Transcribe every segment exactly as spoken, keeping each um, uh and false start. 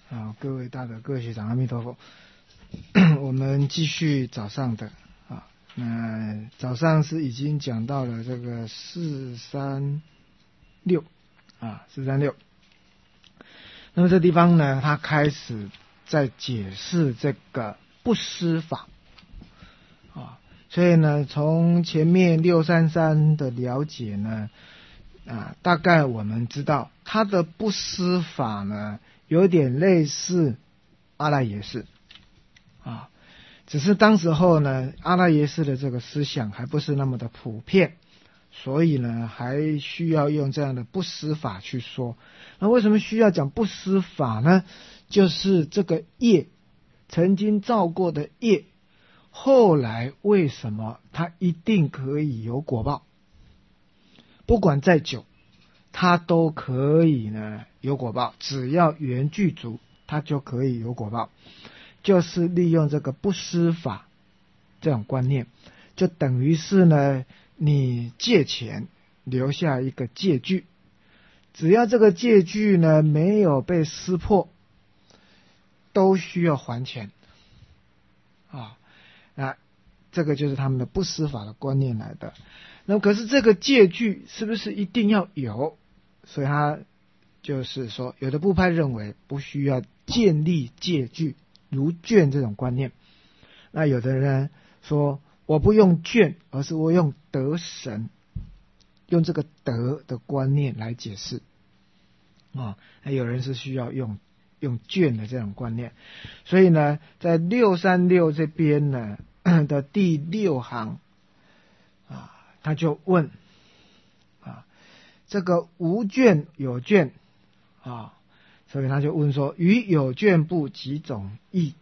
啊，各位大德、各位学长，阿弥陀佛。我们继续早上的啊，那早上是已经讲到了这个四三六啊，四三六。那么这地方呢，他开始在解释这个不施法啊，所以呢，从前面六三三的了解呢，啊，大概我们知道他的不施法呢，有点类似阿赖耶识啊，只是当时候呢，阿赖耶识的这个思想还不是那么的普遍，所以呢，还需要用这样的不施法去说。那为什么需要讲不施法呢？就是这个业曾经造过的业，后来为什么它一定可以有果报？不管再久，它都可以呢有果报，只要缘具足，它就可以有果报。就是利用这个不施法这种观念，就等于是呢，你借钱留下一个借据，只要这个借据呢没有被撕破，都需要还钱啊。那这个就是他们的不施法的观念来的。那么可是这个借据是不是一定要有？所以他就是说，有的部派认为不需要建立借据如卷这种观念。那有的人说，我不用卷，而是我用得神，用这个得的观念来解释啊。那有人是需要用用卷的这种观念。所以呢，在六三六这边呢的第六行啊，他就问啊，这个无卷有卷啊，所以他就问说，于有卷部几种义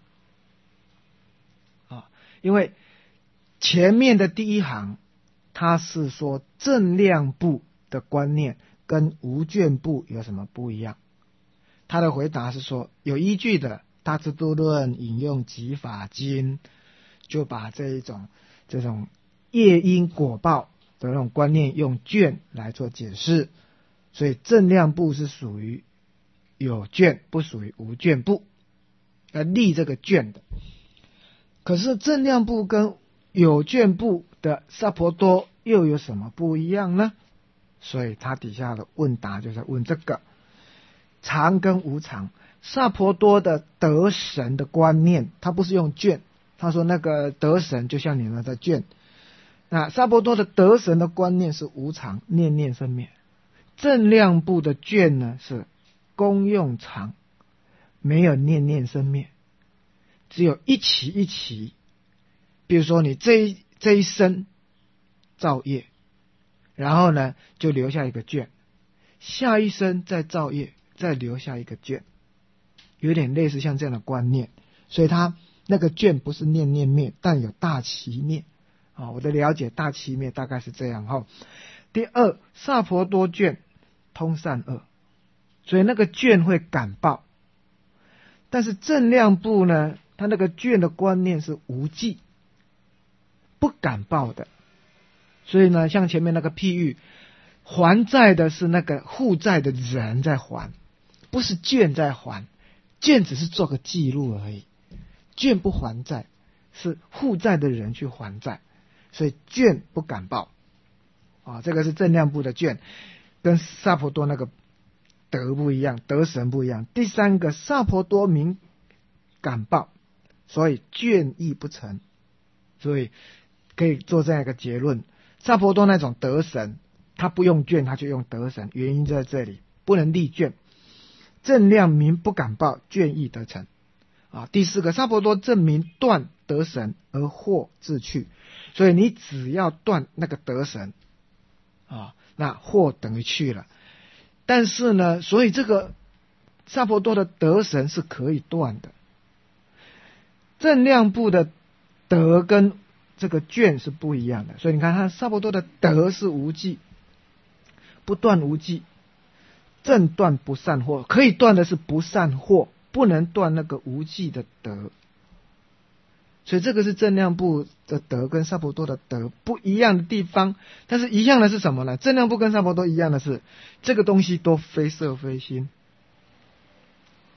啊？因为前面的第一行他是说正量部的观念跟无卷部有什么不一样？他的回答是说，有依据的大智度论引用集法经，就把这一种这种业因果报的那种观念用卷来做解释，所以正量部是属于有卷，不属于无卷部，要立这个卷的。可是正量部跟有卷部的萨婆多又有什么不一样呢？所以他底下的问答就在问这个常跟无常。萨婆多的得神的观念，他不是用卷，他说那个得神就像你们的卷。那萨婆多的得神的观念是无常，念念生灭。正量部的卷呢是功用常，没有念念生灭，只有一期一期。比如说你这一这一生造业，然后呢就留下一个卷，下一生再造业，再留下一个卷，有点类似像这样的观念。所以他那个卷不是念念灭，但有大期灭啊。我的了解大期灭大概是这样哈。第二，萨婆多卷通善恶，所以那个卷会感报。但是正量部呢，他那个卷的观念是无记，不感报的。所以呢，像前面那个譬喻，还债的是那个负债的人在还，不是卷在还，卷只是做个记录而已，卷不还债，是负债的人去还债，所以卷不感报啊。这个是正量部的卷，跟萨婆多那个德不一样，德神不一样。第三个，萨婆多名感报，所以卷亦不成，所以可以做这样一个结论：萨婆多那种德神，他不用卷，他就用德神，原因在这里，不能立卷。正量名不感报，卷亦得成啊。第四个，萨婆多正名断德神而惑自去，所以你只要断那个德神啊，那惑等于去了。但是呢，所以这个萨婆多的德神是可以断的。正量部的德跟这个卷是不一样的，所以你看他萨婆多的德是无记，不断无记，正断不善惑，可以断的是不善惑，不能断那个无记的德。所以这个是正量部的德跟萨婆多的德不一样的地方。但是一样的是什么呢？正量部跟萨婆多一样的是，这个东西都非色非心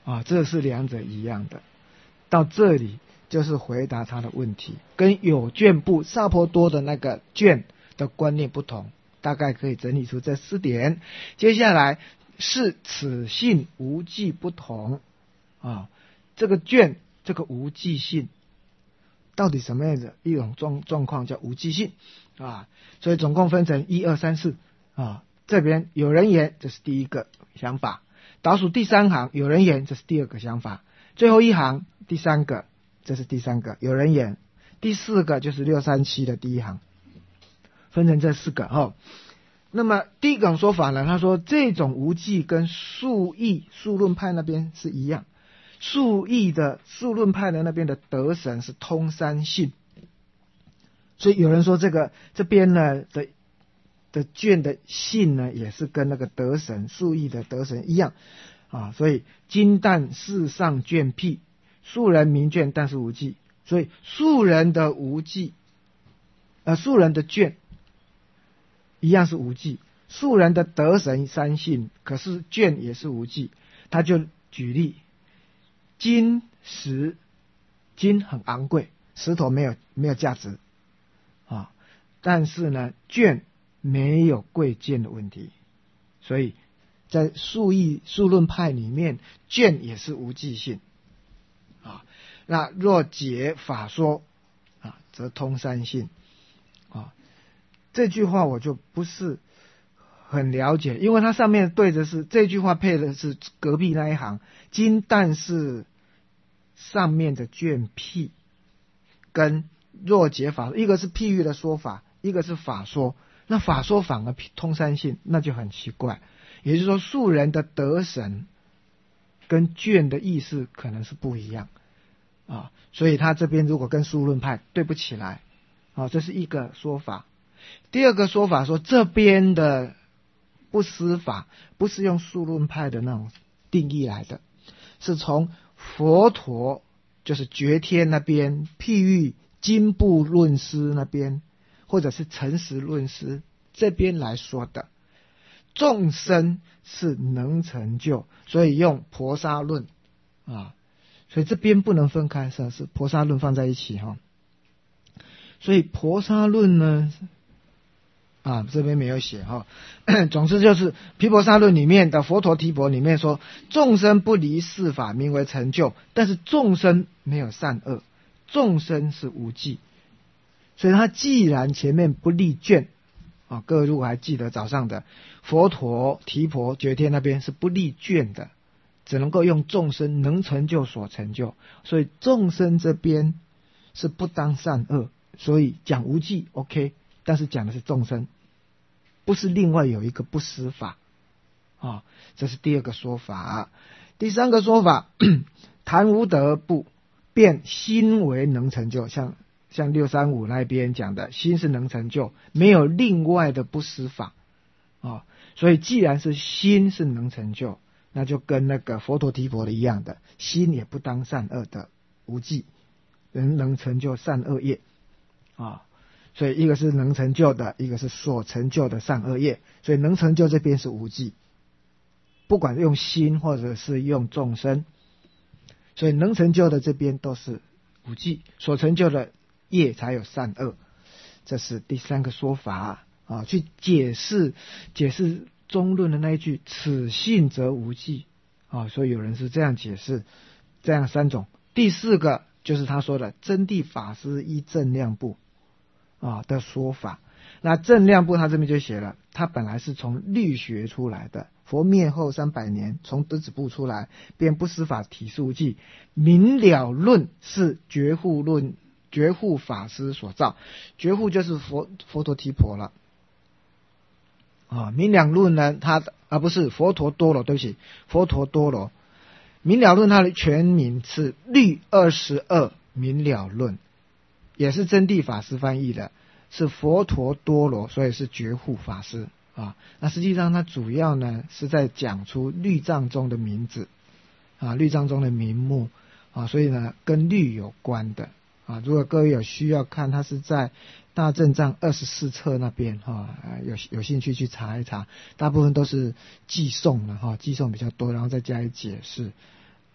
啊，这是两者一样的。到这里就是回答他的问题，跟有眷部萨婆多的那个眷的观念不同，大概可以整理出这四点。接下来是此性无记不同啊，这个眷这个无记性到底什么样的一种状状况叫无记性啊？所以总共分成一二三四啊，这边有人言，这是第一个想法。倒数第三行有人言，这是第二个想法。最后一行第三个，这是第三个有人言。第四个就是六三七的第一行，分成这四个哦。那么第一种说法呢，他说这种无记跟数义数论派那边是一样，数义的数论派的那边的得神是通三性，所以有人说这个这边呢的的卷的性呢，也是跟那个得神数义的得神一样啊，所以金旦世上卷辟，数人名卷但是无记，所以数人的无记，呃，数人的卷一样是无记，数人的得神三性，可是卷也是无记。他就举例，金石，金很昂贵，石头没有没有价值啊，但是呢，卷没有贵贱的问题，所以在数义数论派里面，卷也是无记性啊。那若解法说啊，则通三性啊。这句话我就不是很了解，因为它上面对着是这句话配的是隔壁那一行，金但是上面的卷辟跟若解法，一个是譬喻的说法，一个是法说。那法说反而通三性，那就很奇怪。也就是说，数人的得神跟卷的意思可能是不一样啊，所以他这边如果跟数论派对不起来啊，这是一个说法。第二个说法说，这边的不思法不是用数论派的那种定义来的，是从佛陀就是觉天那边譬喻经部论师那边，或者是诚实论师这边来说的。众生是能成就，所以用婆沙论啊，所以这边不能分开，是是婆沙论放在一起哈。所以婆沙论呢，啊这边没有写哈，总之就是毗婆沙论里面的佛陀提婆里面说，众生不离四法名为成就，但是众生没有善恶，众生是无记。所以他既然前面不立卷啊，各位如果还记得早上的佛陀提婆觉天那边是不立卷的，只能够用众生能成就所成就，所以众生这边是不当善恶，所以讲无记 OK， 但是讲的是众生，不是另外有一个不思法啊，这是第二个说法。第三个说法，谈无德不变心为能成就，像像六三五那边讲的心是能成就，没有另外的不思法啊，所以既然是心是能成就，那就跟那个佛陀提婆的一样的，心也不当善恶的无记，人能成就善恶业啊，所以一个是能成就的，一个是所成就的善恶业，所以能成就这边是无记，不管用心或者是用众生，所以能成就的这边都是无记，所成就的业才有善恶。这是第三个说法啊，去解释解释中论的那一句此性则无记啊，所以有人是这样解释，这样三种。第四个就是他说的真谛法师依正量部啊的说法。那正量部他这边就写了，他本来是从律学出来的，佛灭后三百年从德子部出来，便不思法体数记，明了论是觉护论觉护法师所造，觉护就是佛佛陀提婆了啊。明了论呢，他啊不是佛陀多罗，对不起，佛陀多罗。明了论它的全名是律二十二明了论，也是真谛法师翻译的，是佛陀多罗，所以是觉护法师啊。那实际上它主要呢是在讲出律藏中的名字啊，律藏中的名目啊，所以呢跟律有关的啊。如果各位有需要看，它是在大正藏二十四册那边哈、啊，有有兴趣去查一查，大部分都是寄诵的哈，寄诵比较多，然后再加以解释。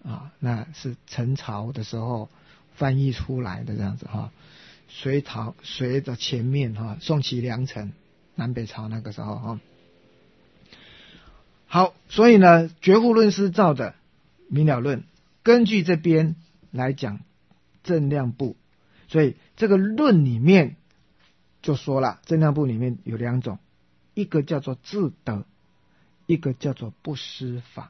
啊，那是陈朝的时候翻译出来的这样子哈。隋朝隋的前面哈，宋齐梁陈南北朝那个时候哈。好，所以呢，觉悟论是照的明了论，根据这边来讲正量部，所以这个论里面就说了，正量部里面有两种，一个叫做自得，一个叫做不施法。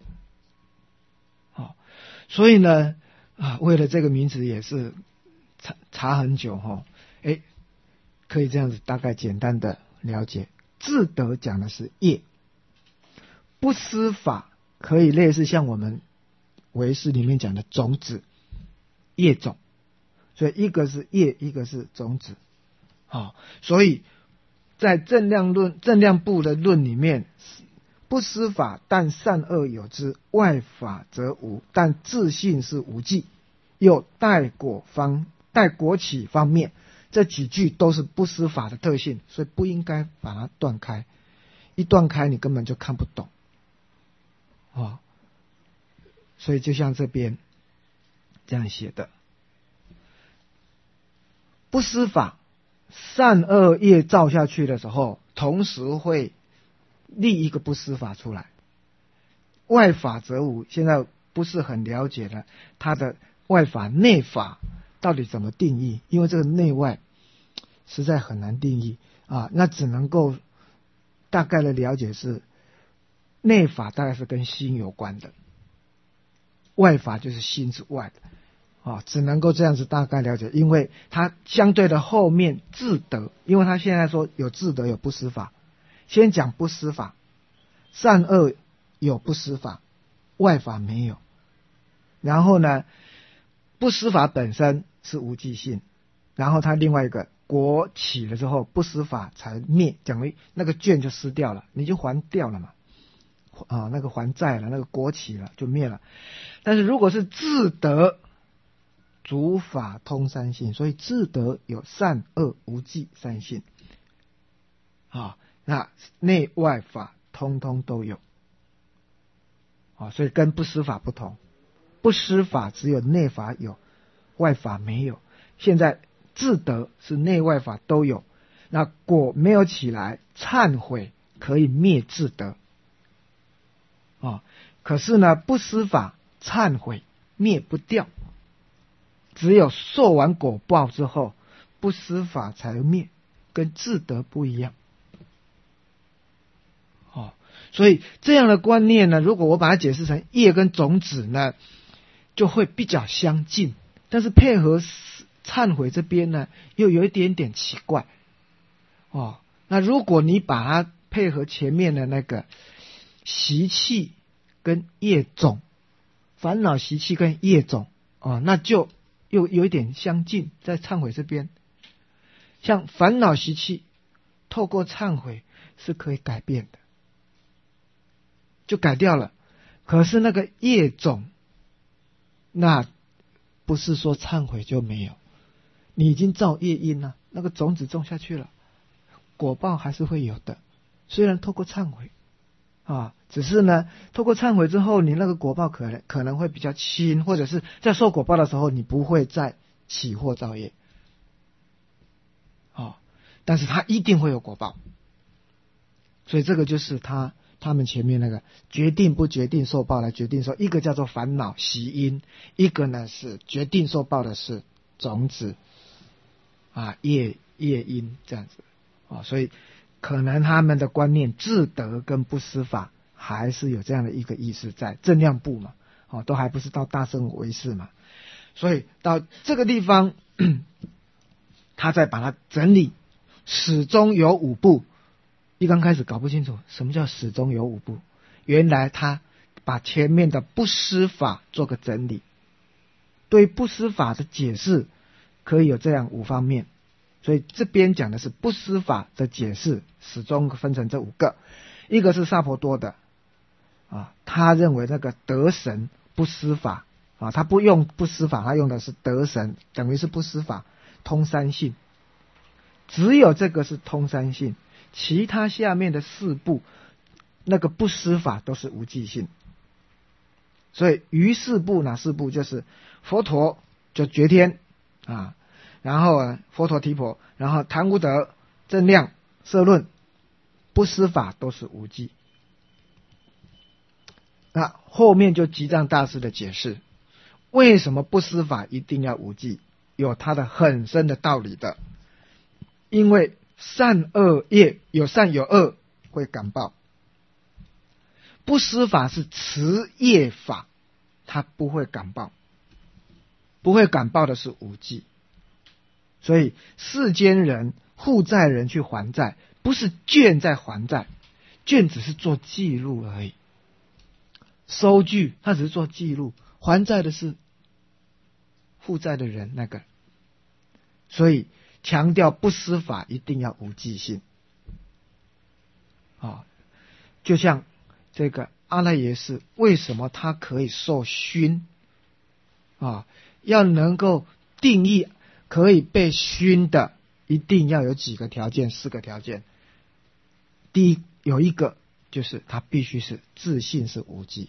好，所以呢，啊，为了这个名词也是查查很久哈，哎，可以这样子大概简单的了解，自得讲的是业。不施法可以类似像我们唯识里面讲的种子业种，所以一个是业，一个是种子。好，所以在正量论正量部的论里面，不施法但善恶有之，外法则无，但自性是无记，又待果方待果起方面，这几句都是不施法的特性，所以不应该把它断开，一断开你根本就看不懂。哦，所以就像这边这样写的，不施法，善恶业造下去的时候，同时会立一个不施法出来。外法则无，现在不是很了解了，它的外法内法到底怎么定义？因为这个内外实在很难定义啊，那只能够大概的了解是。内法大概是跟心有关的，外法就是心之外的，啊，只能够这样子大概了解，因为它相对的后面自得，因为他现在说有自得有不施法，先讲不施法，善恶有不施法，外法没有，然后呢，不施法本身是无记性，然后他另外一个果起了之后，不施法才灭，讲为那个卷就失掉了，你就还掉了嘛。啊，那个还债了，那个果起了就灭了。但是如果是自得，主法通三性，所以自得有善恶无记三性。啊，那内外法通通都有。啊，所以跟不施法不同，不施法只有内法有，外法没有。现在自得是内外法都有，那果没有起来，忏悔可以灭自得。啊，可是呢，不施法忏悔灭不掉，只有受完果报之后，不施法才灭，跟自得不一样。哦，所以这样的观念呢，如果我把它解释成业跟种子呢，就会比较相近，但是配合忏悔这边呢，又有一点点奇怪。哦，那如果你把它配合前面的那个习气跟业种，烦恼习气跟业种，哦，那就又有一点相近，在忏悔这边，像烦恼习气，透过忏悔是可以改变的，就改掉了。可是那个业种，那不是说忏悔就没有，你已经造业因了，那个种子种下去了，果报还是会有的，虽然透过忏悔啊，只是呢，透过忏悔之后，你那个果报可能可能会比较轻，或者是在受果报的时候，你不会再起惑造业，啊，但是它一定会有果报，所以这个就是他他们前面那个决定不决定受报来决定说，一个叫做烦恼习因，一个呢是决定受报的是种子啊业业因这样子啊，所以。可能他们的观念自得跟不施法还是有这样的一个意思在正量部嘛，哦，都还不是到大乘唯识嘛，所以到这个地方，他再把它整理，始终有五部。一刚开始搞不清楚什么叫始终有五部，原来他把前面的不施法做个整理，对不施法的解释可以有这样五方面。所以这边讲的是不施法的解释，始终分成这五个。一个是萨婆多的啊，他认为那个得神不施法啊，他不用不施法，他用的是得神，等于是不施法通三性，只有这个是通三性，其他下面的四部那个不施法都是无记性。 所以于四部哪四部？就是佛陀就觉天啊，然后佛陀提婆，然后谈无德、正量、摄论、不思法都是无记。那后面就吉藏大师的解释，为什么不思法一定要无记，有它的很深的道理的。因为善恶业有善有恶会感报，不思法是持业法，它不会感报，不会感报的是无记。所以世间人负债人去还债，不是卷在还债，卷只是做记录而已，收据它只是做记录，还债的是负债的人那个。所以强调不思法一定要无记性啊，就像这个阿赖耶识，为什么他可以受熏啊？要能够定义可以被熏的，一定要有几个条件，四个条件。第一，有一个就是他必须是自信是无记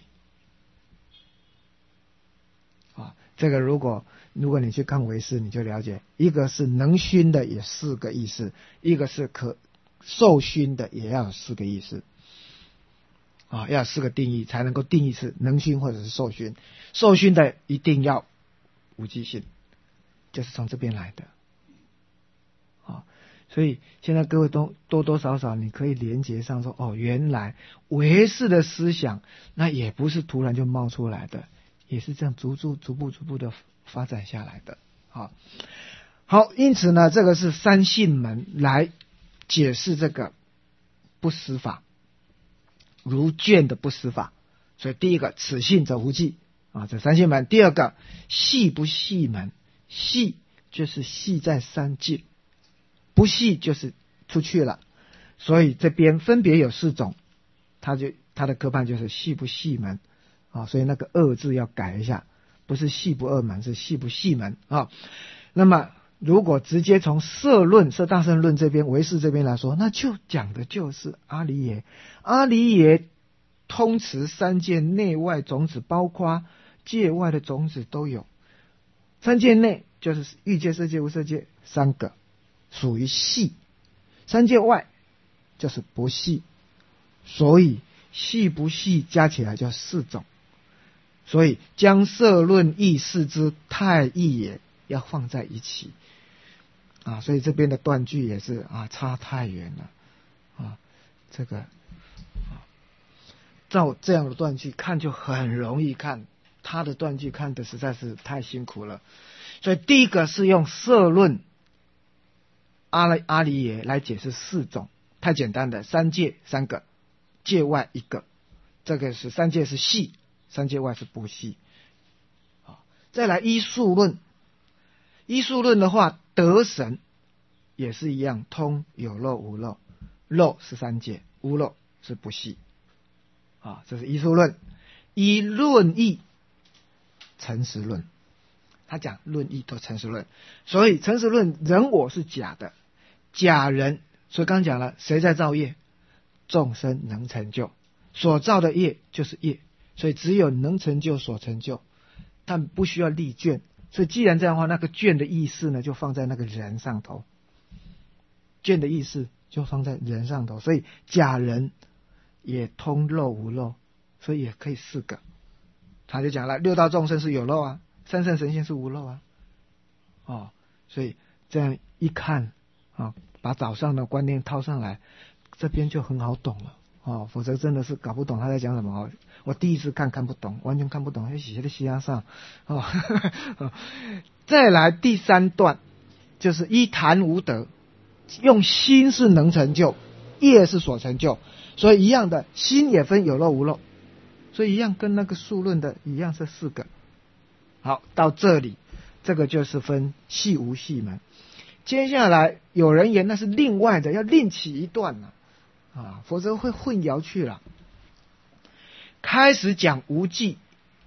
啊。这个如果如果你去看唯识，你就了解，一个是能熏的也四个意思，一个是可受熏的也要有四个意思啊，要有四个定义才能够定义是能熏或者是受熏。受熏的一定要无记性，就是从这边来的啊。所以现在各位都多多少少你可以连结上说，哦，原来唯识的思想那也不是突然就冒出来的，也是这样逐逐逐步逐步的发展下来的。好，好，因此呢，这个是三性门来解释这个不思法，如卷的不思法。所以第一个，此性则无记啊，这三性门。第二个，系不系门，系就是系在三界，不系就是出去了。所以这边分别有四种，它就它的科判就是系不系门啊，所以那个二字要改一下，不是系不二门，是系不系门啊。那么如果直接从摄论摄大乘论这边唯识这边来说，那就讲的就是阿离耶。阿离耶通持三界内外种子，包括界外的种子都有。三界内就是欲界、色界、无色界三个属于系，三界外就是不系，所以系不系加起来就四种。所以将摄论义视之，太义也，要放在一起啊。所以这边的断句也是啊，差太远了啊。这个啊，照这样的断句看就很容易看，他的断句看的实在是太辛苦了。所以第一个是用摄论阿赖阿离耶来解释四种，太简单的，三界三个，界外一个，这个是三界是系，三界外是不系。再来依数论，依数论的话，得神也是一样，通有漏无漏，漏是三界，无漏是不系啊，这是依数论。依论义，诚实论，他讲论义都诚实论，所以诚实论人我是假的，假人，所以刚讲了，谁在造业？众生能成就，所造的业就是业，所以只有能成就所成就，但不需要立卷。所以既然这样的话，那个卷的意思呢，就放在那个人上头，卷的意思就放在人上头，所以假人也通漏无漏，所以也可以四个。他就讲了，六道众生是有漏啊，三圣神仙是无漏啊，哦，所以这样一看啊，把早上的观念套上来，这边就很好懂了哦，否则真的是搞不懂他在讲什么哦。我第一次看看不懂，完全看不懂，写的西亚上哦。再来第三段，就是依谈无德，用心是能成就，业是所成就，所以一样的，心也分有漏无漏，所以一样跟那个数论的一样是四个。好，到这里，这个就是分系无系门。接下来有人言那是另外的，要另起一段了啊，否则会混淆去了。开始讲无记，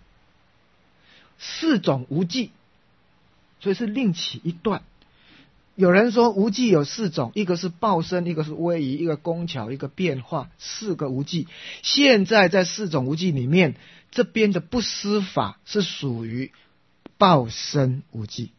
四种无记，所以是另起一段。 有人说无记有四种，一个是报身，一个是威仪，一个工巧，一个变化，四个无记。现在在四种无记里面，这边的不施法是属于报身无记。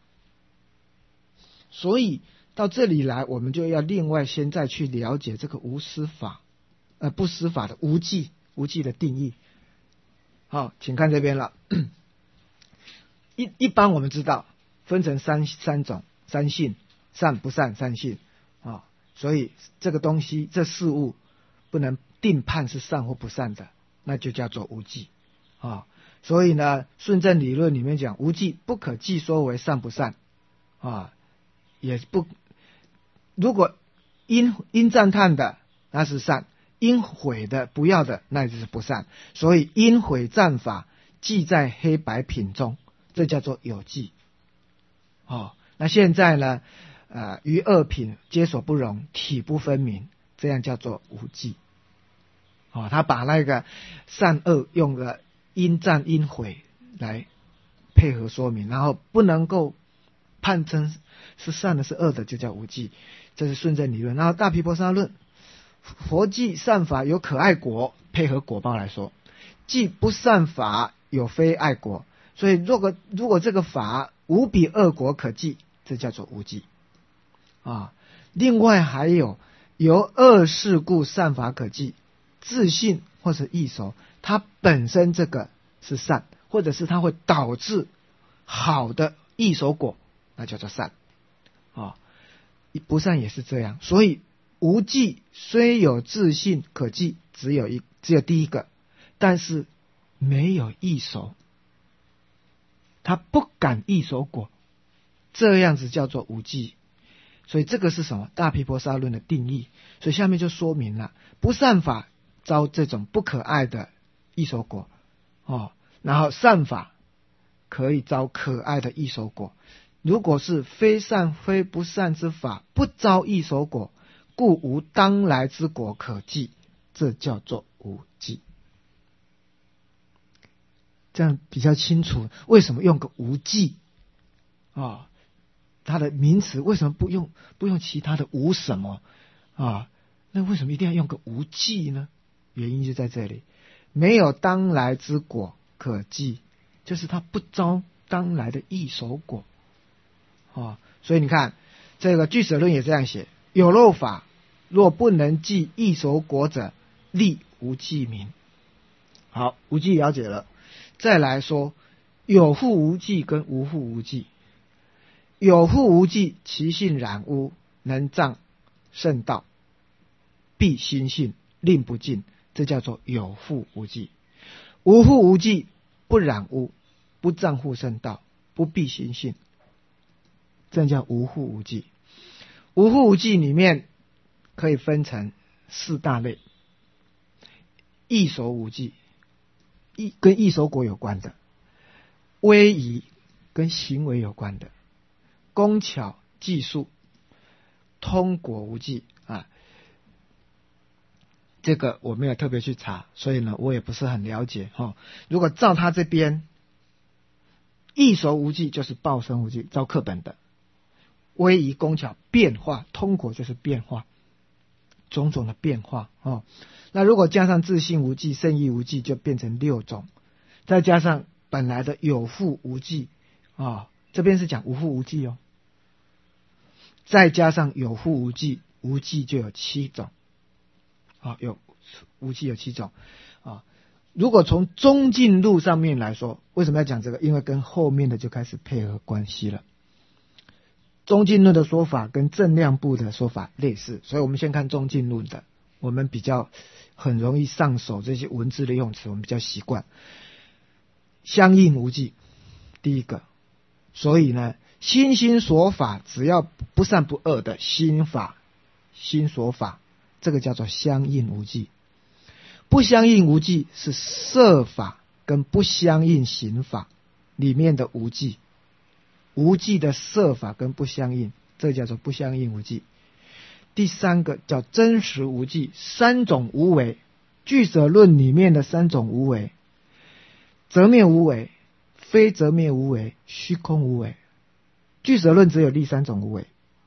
所以到这里来，我们就要另外先再去了解这个无施法，呃，不施法的无记，无记的定义。好，请看这边了。一一般我们知道分成三三种，三性，善不善三性啊、哦，所以这个东西这事物不能定判是善或不善的，那就叫做无记啊、哦。所以呢，顺正理论里面讲，无记不可计说为善不善啊、哦，也不如果应应赞叹的那是善，应毁的不要的那就是不善，所以应毁赞法记在黑白品中，这叫做有记。哦，那现在呢，呃，于二品皆所不容，体不分明，这样叫做无记。哦，他把那个善恶用了应赞应毁来配合说明，然后不能够判称是善的是恶的，就叫无记。这是顺正理论。然后大毗婆沙论，佛记善法有可爱果，配合果报来说，记不善法有非爱果，所以如果如果这个法无比恶果可记，这叫做无记啊。另外还有由恶事故善法可记，自信或是异熟，它本身这个是善，或者是它会导致好的异熟果，那叫做善啊。不善也是这样，所以无记虽有自信可记，只有一只有第一个，但是没有异熟，他不敢异熟果，这样子叫做无记。所以这个是什么？大毗婆沙论的定义。所以下面就说明了，不善法招这种不可爱的异熟果哦，然后善法可以招可爱的异熟果。如果是非善非不善之法，不招异熟果，故无当来之果可记，这叫做无记。这样比较清楚，为什么用个无记啊、哦？它的名词为什么不用不用其他的无什么啊？那为什么一定要用个无记呢？原因就在这里，没有当来之果可记，就是它不招当来的异熟果。哦，所以你看，这个俱舍论也这样写：有漏法若不能记异熟果者，立无记名。好，无记了解了，再来说有覆无记跟无覆无记。有覆无记，其性染污，能障圣道，必心性，令不尽，这叫做有覆无记。无覆无记，不染污，不障护圣道，不必心性，这叫无覆无记。无覆无记里面可以分成四大类：异熟无记，异跟异熟果有关的；威仪跟行为有关的；工巧技术，通果无记啊。这个我没有特别去查，所以呢，我也不是很了解哈、哦。如果照他这边，异熟无记就是报身无记，照课本的。威仪工巧变化，通果就是变化，种种的变化哦。那如果加上自性无记、圣意无记，就变成六种，再加上本来的有覆无记啊、哦，这边是讲无覆无记哦，再加上有覆无记，无记就有七种啊、哦，有无记有七种啊、哦。如果从中进路上面来说，为什么要讲这个？因为跟后面的就开始配合关系了。中进论的说法跟正量部的说法类似，所以我们先看中进论的，我们比较很容易上手这些文字的用词，我们比较习惯。相应无记，第一个，所以呢，心心所法，只要不善不恶的心法、心所法，这个叫做相应无记。不相应无记是色法跟不相应行法里面的无记。无记的色法跟不相应，这叫做不相应无记。第三个叫真实无记，三种无为，俱舍论里面的三种无为：择灭无为、非择灭无为、虚空无为。俱舍论只有立三种无为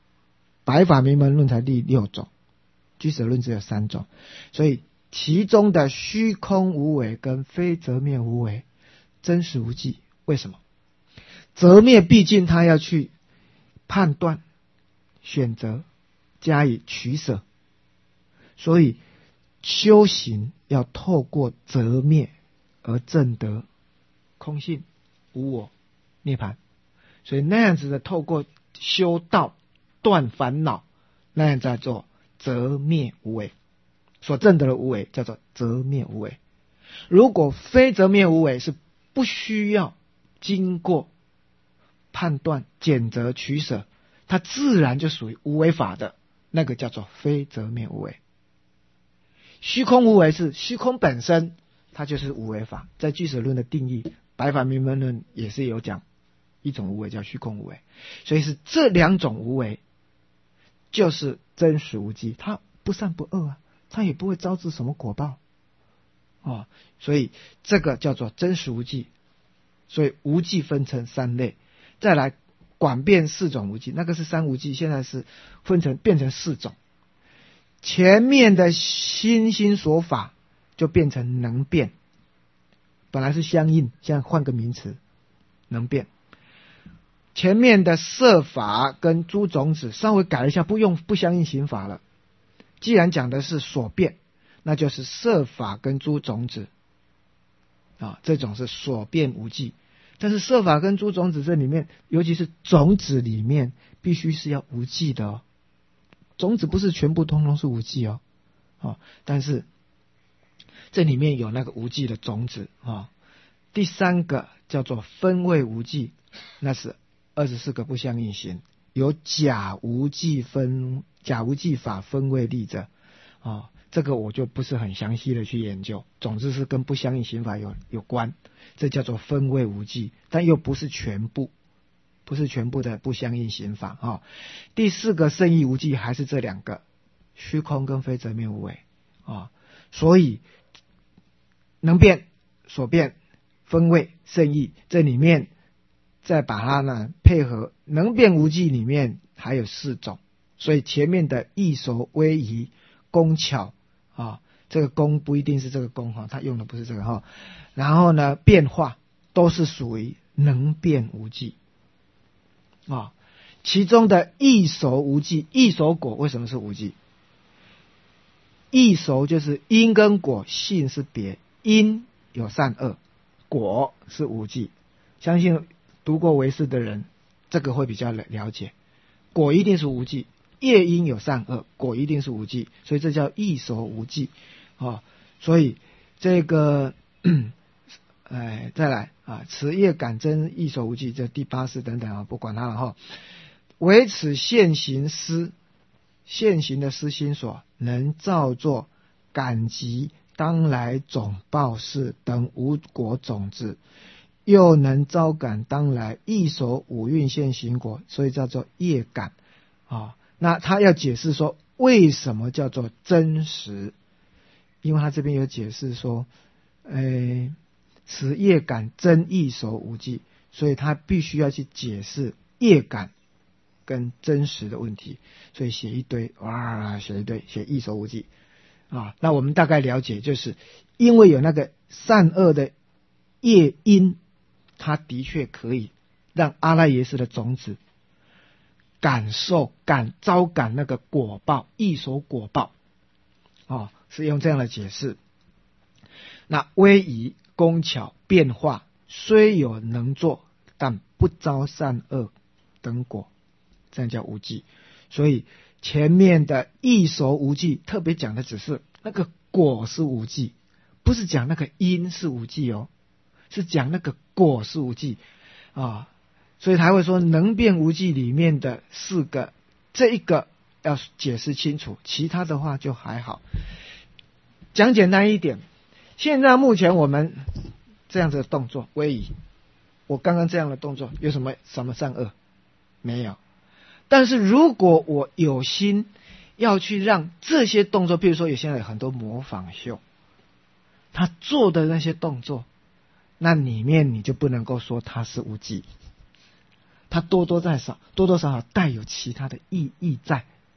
白法明门论才第六种，居舍论只有三种，所以其中的虚空无为跟非择灭无为，真实无记。为什么？择灭毕竟他要去判断、选择、加以取舍，所以修行要透过择灭而证得空性、无我、涅槃。所以那样子的透过修道断烦恼，那样在做择灭无为，所证得的无为叫做择灭无为。如果非择灭无为，是不需要经过判断、拣择、取舍，它自然就属于无为法的，那个叫做非择灭无为。虚空无为是虚空本身，它就是无为法。在居舍论的定义，白法明门论也是有讲一种无为叫虚空无为，所以是这两种无为就是真实无记，它不善不恶啊，它也不会招致什么果报哦，所以这个叫做真实无记。所以无记分成三类，再来广变四种无记，那个是三无记，现在是分成变成四种。前面的心心所法就变成能变，本来是相应，现在换个名词，能变。前面的色法跟诸种子稍微改一下，不用不相应刑法了。既然讲的是所变，那就是色法跟诸种子啊，这种是所变无记。但是色法跟诸种子这里面，尤其是种子里面，必须是要无记的哦。种子不是全部通通是无记哦，哦，但是这里面有那个无记的种子啊、哦。第三个叫做分位无记，那是二十四个不相应行，有假无记分假无记法分位立者啊、哦，这个我就不是很详细的去研究，总之是跟不相应刑法有有关，这叫做分位无记，但又不是全部，不是全部的不相应刑法啊、哦。第四个圣义无记还是这两个虚空跟非择灭无为啊、哦，所以能变、所变、分位、圣义这里面再把它呢配合能变无记里面还有四种，所以前面的易熟、微移、工巧啊，这个工不一定是这个工哈，他用的不是这个哈。然后呢，变化都是属于能变无记啊。其中的易熟无记，易熟果为什么是无记？易熟就是因跟果性是别，因有善恶，果是无记。相信读过唯识的人，这个会比较了解。果一定是无记，业因有善恶，果一定是无记，所以这叫易熟无记啊。所以这个，哎，再来啊，此业感真易熟无记，这第八式等等啊，不管它了哈。唯此现行思，现行的思心所，能造作感集当来种报事等无果种子。又能招感当来易熟五蕴现行果，所以叫做业感啊。那他要解释说为什么叫做真实，因为他这边有解释说，诶，此业感真易熟无记，所以他必须要去解释业感跟真实的问题，所以写一堆，哇，写一堆，写易熟无记啊。那我们大概了解，就是因为有那个善恶的业因。他的确可以让阿赖耶识的种子感受感招感那个果报，易熟果报哦，是用这样的解释。那微移、工巧、变化虽有能做，但不招善恶等果，这样叫无记。所以前面的易熟无记特别讲的只是那个果是无记，不是讲那个因是无记哦，是讲那个果是无记啊，所以才会说能变无记里面的四个，这一个要解释清楚，其他的话就还好。讲简单一点，现在目前我们这样子的动作微移，我刚刚这样的动作有什么什么善恶？没有。但是如果我有心要去让这些动作，比如说有现在有很多模仿秀，他做的那些动作，那里面你就不能够说它是无记，它多多在少多多少少带有其他的意义在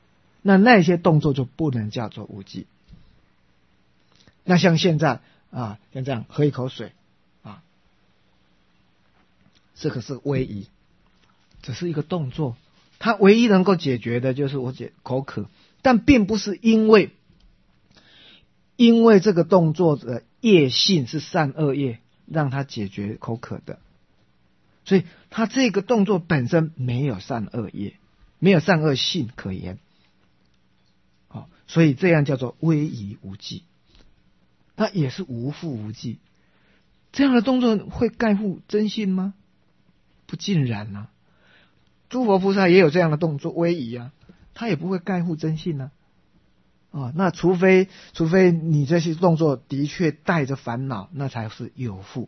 那那些动作就不能叫做无记。那像现在啊，像这样喝一口水啊，这个是威仪，只是一个动作，它唯一能够解决的就是我解口渴，但并不是因为因为这个动作的业性是善恶业让它解决口渴的，所以它这个动作本身没有善恶业，没有善恶性可言。好，所以这样叫做威仪无记，那也是无复无记。这样的动作会盖覆真性吗？不尽然啊。诸佛菩萨也有这样的动作威仪啊，他也不会盖覆真性啊。啊，那除非除非你这些动作的确带着烦恼，那才是有复。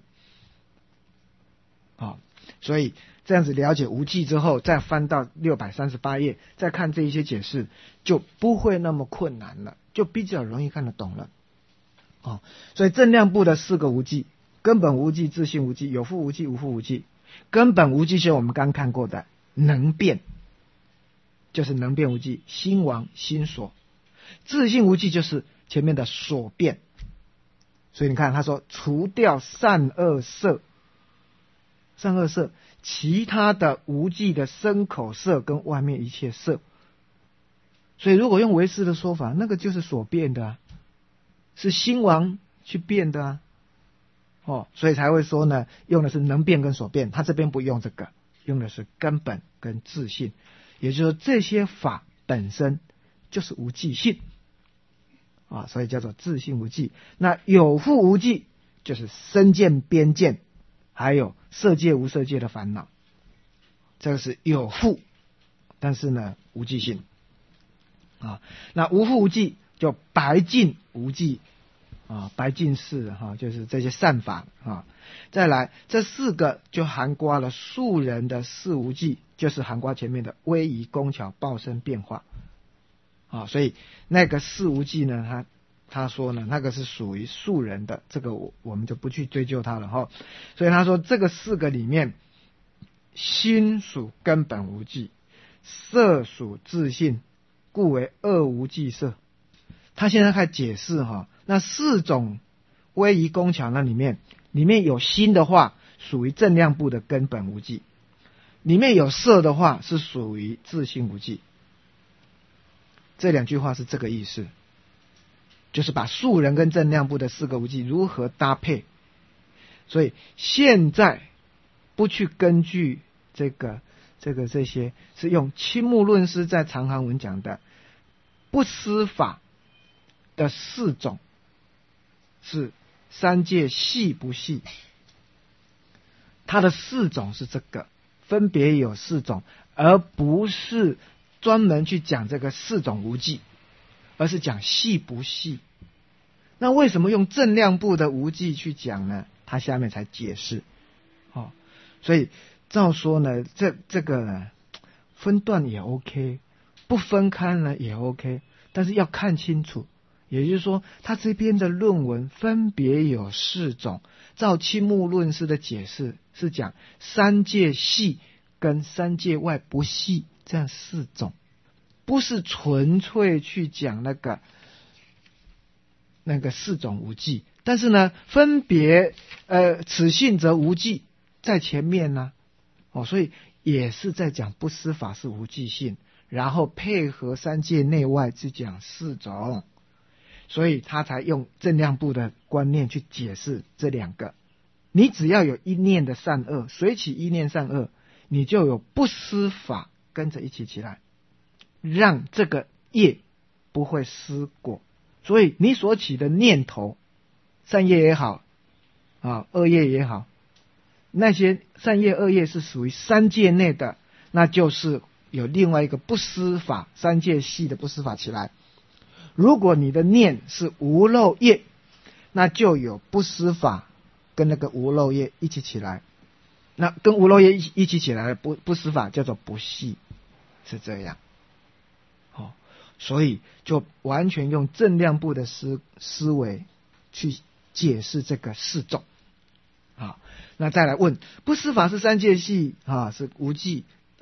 啊，所以这样子了解无记之后，再翻到六百三十八页，再看这一些解释，就不会那么困难了，就比较容易看得懂了。哦，所以正量部的四个无记：根本无记、自性无记、有复无记、无复无记。根本无记就是我们刚看过的能变，就是能变无记，心王、心所。自性无记就是前面的所变。所以你看他说除掉善恶色，善恶色其他的无记的身口色跟外面一切色。所以如果用唯识的说法，那个就是所变的啊，是心王去变的啊。哦，所以才会说呢，用的是能变跟所变，他这边不用这个，用的是根本跟自性，也就是说这些法本身就是无记性啊，所以叫做自性无记。那有复无记就是身见边见还有色界无色界的烦恼，这个是有复，但是呢无记性啊。那无复无记就白净无记啊，白净事哈，就是这些善法啊。再来这四个就含括了素人的四无记，就是含括前面的威仪、工巧、报身、变化啊。所以那个四无记呢，他他说呢，那个是属于素人的，这个我我们就不去追究他了哈。所以他说这个四个里面，心属根本无记，色属自性，故为二无记色。他现在开始解释哈，那四种威仪工巧那里面，里面有心的话，属于正量部的根本无记；里面有色的话，是属于自性无记。这两句话是这个意思，就是把素人跟正量部的四个无记如何搭配。所以现在不去根据这个这个这些，是用青木论师在长行文讲的不思法的四种，是三界细不细，它的四种是这个，分别有四种，而不是专门去讲这个四种无记，而是讲细不细。那为什么用正量部的无记去讲呢？他下面才解释。哦，所以照说呢，这这个呢分段也 OK， 不分开呢也 OK， 但是要看清楚。也就是说，他这边的论文分别有四种，照青木论师的解释是讲三界细跟三界外不细这样四种，不是纯粹去讲那个那个四种无记，但是呢，分别呃此性则无记在前面呢，哦，所以也是在讲不思法是无记性，然后配合三界内外去讲四种。所以他才用正量部的观念去解释这两个。你只要有一念的善恶，随起一念善恶，你就有不思法跟着一起起来，让这个业不会失果。所以你所起的念头，善业也好啊，恶业也好，那些善业恶业是属于三界内的，那就是有另外一个不思法，三界系的不思法起来。如果你的念是无漏业，那就有不思法跟那个无漏业一起起来，那跟无漏业一起起来的不不思法叫做不系，是这样。哦，所以就完全用正量部的思思维去解释这个四种。好，那再来问不思法是三界系啊，是无记，那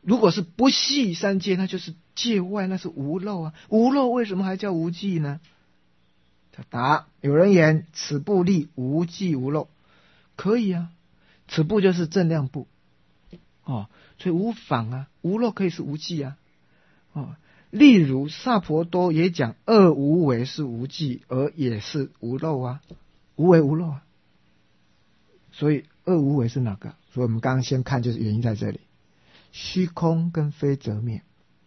如果是不系三界，那就是界外，那是无漏啊。无漏为什么还叫无记呢？他答：有人言此部立无记无漏，可以啊，此部就是正量部哦，所以无妨啊，无漏可以是无记啊。哦，例如萨婆多也讲二无为是无记，而也是无漏啊，无为无漏啊。所以二无为是哪个？所以我们刚刚先看就是原因在这里，虚空跟非则灭，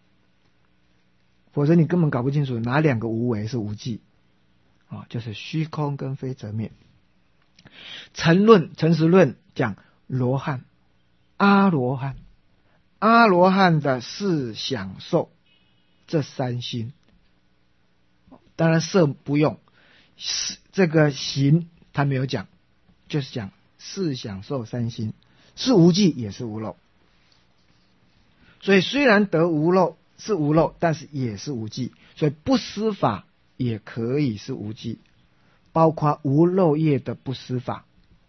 否则你根本搞不清楚哪两个无为是无记啊、哦，就是虚空跟非则灭。成论诚实论讲罗汉、阿罗汉，阿罗汉的是享受这三心，当然色不用，这个行他没有讲，就是讲是享受三心，是无记也是无漏。所以虽然得无漏是无漏，但是也是无记，所以不施法也可以是无记，包括无漏业的不施法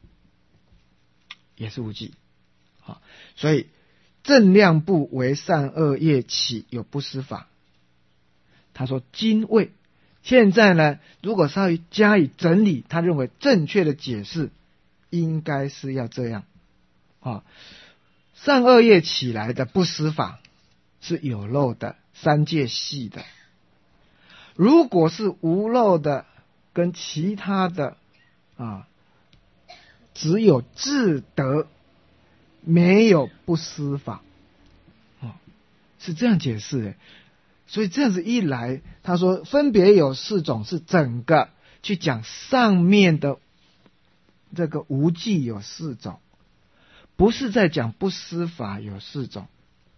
也是无记。好，所以正量部为善恶业起有不施法。他说今谓现在呢，如果稍微加以整理，他认为正确的解释应该是要这样啊。善恶业起来的不施法是有漏的，三界系的。如果是无漏的跟其他的啊，只有自得，没有不施法啊，是这样解释的。所以这样子一来，他说分别有四种，是整个去讲上面的这个无记有四种，不是在讲不施法有四种，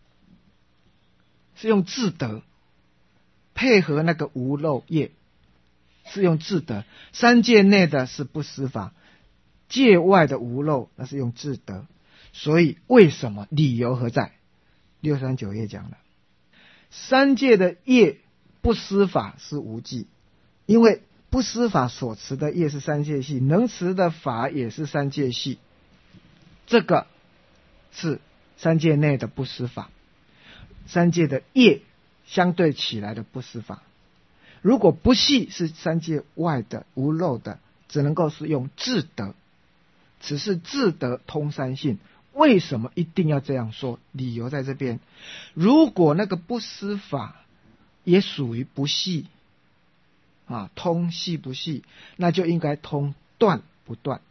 是用自得配合那个无漏业，是用自得。三界内的是不施法，界外的无漏那是用自得。所以为什么？理由何在？六三九页讲了，三界的业不施法是无记，因为不施法所持的业是三界系，能持的法也是三界系，这个是三界内的不施法，三界的业相对起来的不施法。如果不系是三界外的无漏的，只能够是用自得，只是自得通三性。为什么一定要这样说？理由在这边。如果那个不施法也属于不系啊，通系不系，那就应该通断不断。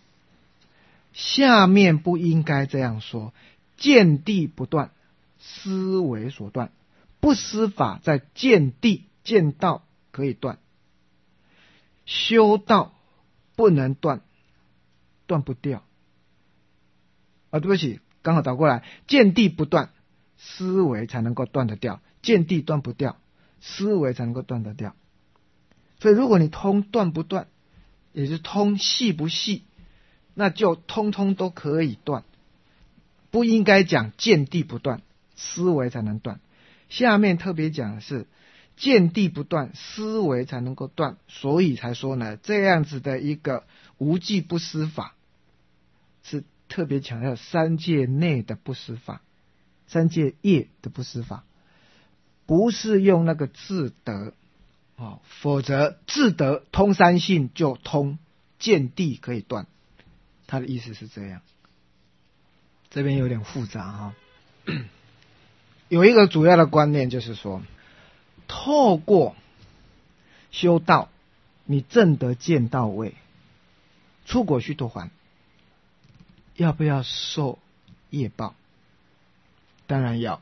下面不应该这样说，见地不断，思维所断。不施法在见地见道可以断，修道不能断，断不掉啊！对不起，刚好倒过来，见地不断，思维才能够断得掉，见地断不掉，思维才能够断得掉。所以如果你通断不断，也就是通细不细，那就通通都可以断，不应该讲见地不断，思维才能断。下面特别讲的是见地不断，思维才能够断，所以才说呢，这样子的一个无记不施法是特别强调三界内的不施法，三界业的不施法，不是用那个自得、哦、否则自得通三性就通见地可以断，他的意思是这样。这边有点复杂哈、哦，有一个主要的观念就是说，透过修道，你证得见道位，出果须陀洹，要不要受业报？当然要。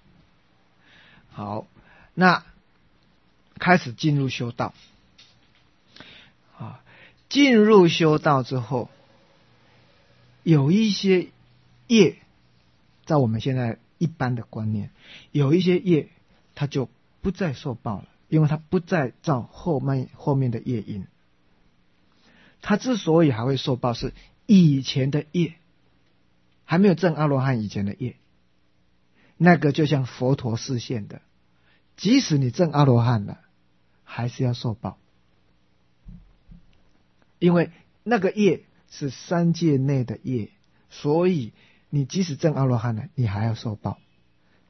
好，那开始进入修道啊，进入修道之后，有一些业，在我们现在一般的观念，有一些业它就不再受报了，因为它不再造后面后面的业因。它之所以还会受报，是以前的业，还没有证阿罗汉以前的业，那个就像佛陀示现的，即使你证阿罗汉了，还是要受报，因为那个业是三界内的业，所以你即使证阿罗汉了，你还要受报。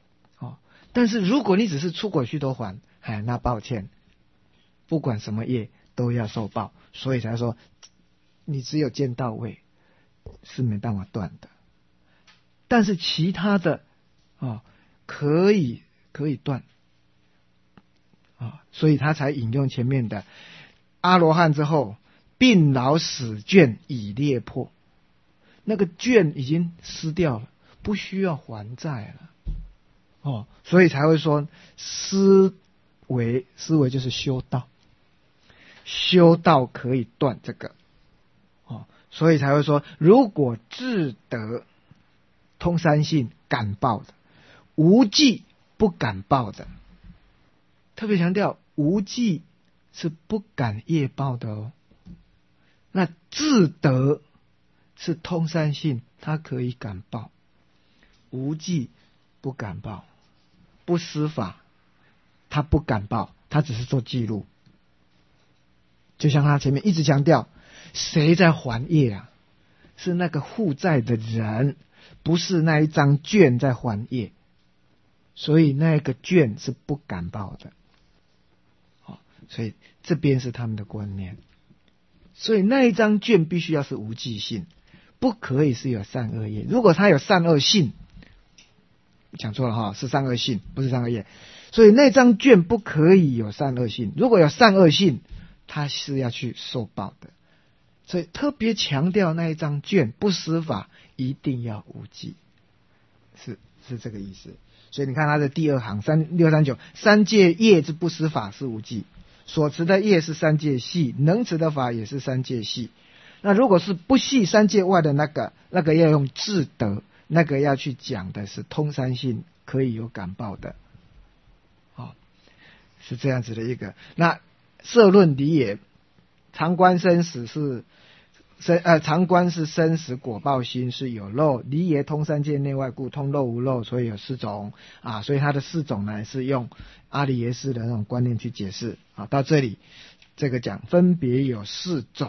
但是如果你只是出果须陀洹，哎，那抱歉，不管什么业都要受报，所以才说你只有见到位是没办法断的。但是其他的啊，可以可以断啊，所以他才引用前面的阿罗汉之后，病老死眷已裂破，那个眷已经失掉了，不需要还债了哦，所以才会说思维思维就是修道，修道可以断这个哦，所以才会说，如果自得通三性感报的，无记不感报的，特别强调无记是不感业报的哦。那自得是通三性，它可以感报，无记不感报，不思法他不感报，他只是做记录。就像他前面一直强调，谁在还业啊？是那个负债的人，不是那一张卷在还业，所以那个卷是不感报的。所以这边是他们的观念，所以那一张卷必须要是无记性，不可以是有善恶业。如果他有善恶性，讲错了哈，是善恶性，不是善恶业。所以那张卷不可以有善恶性，如果有善恶性，他是要去受报的。所以特别强调那一张卷不施法一定要无记，是是这个意思。所以你看他的第二行三六三九，三界业之不施法是无记，所持的业是三界系，能持的法也是三界系。那如果是不系三界外的那个，那个要用自得，那个要去讲的是通三性，可以有感报的。哦，是这样子的一个。那摄论离也，常观生死是生呃，常观是生死果报心是有漏，离也通三界内外故，通漏无漏，所以有四种啊。所以它的四种呢是用阿里耶识的那种观念去解释啊。到这里，这个讲分别有四种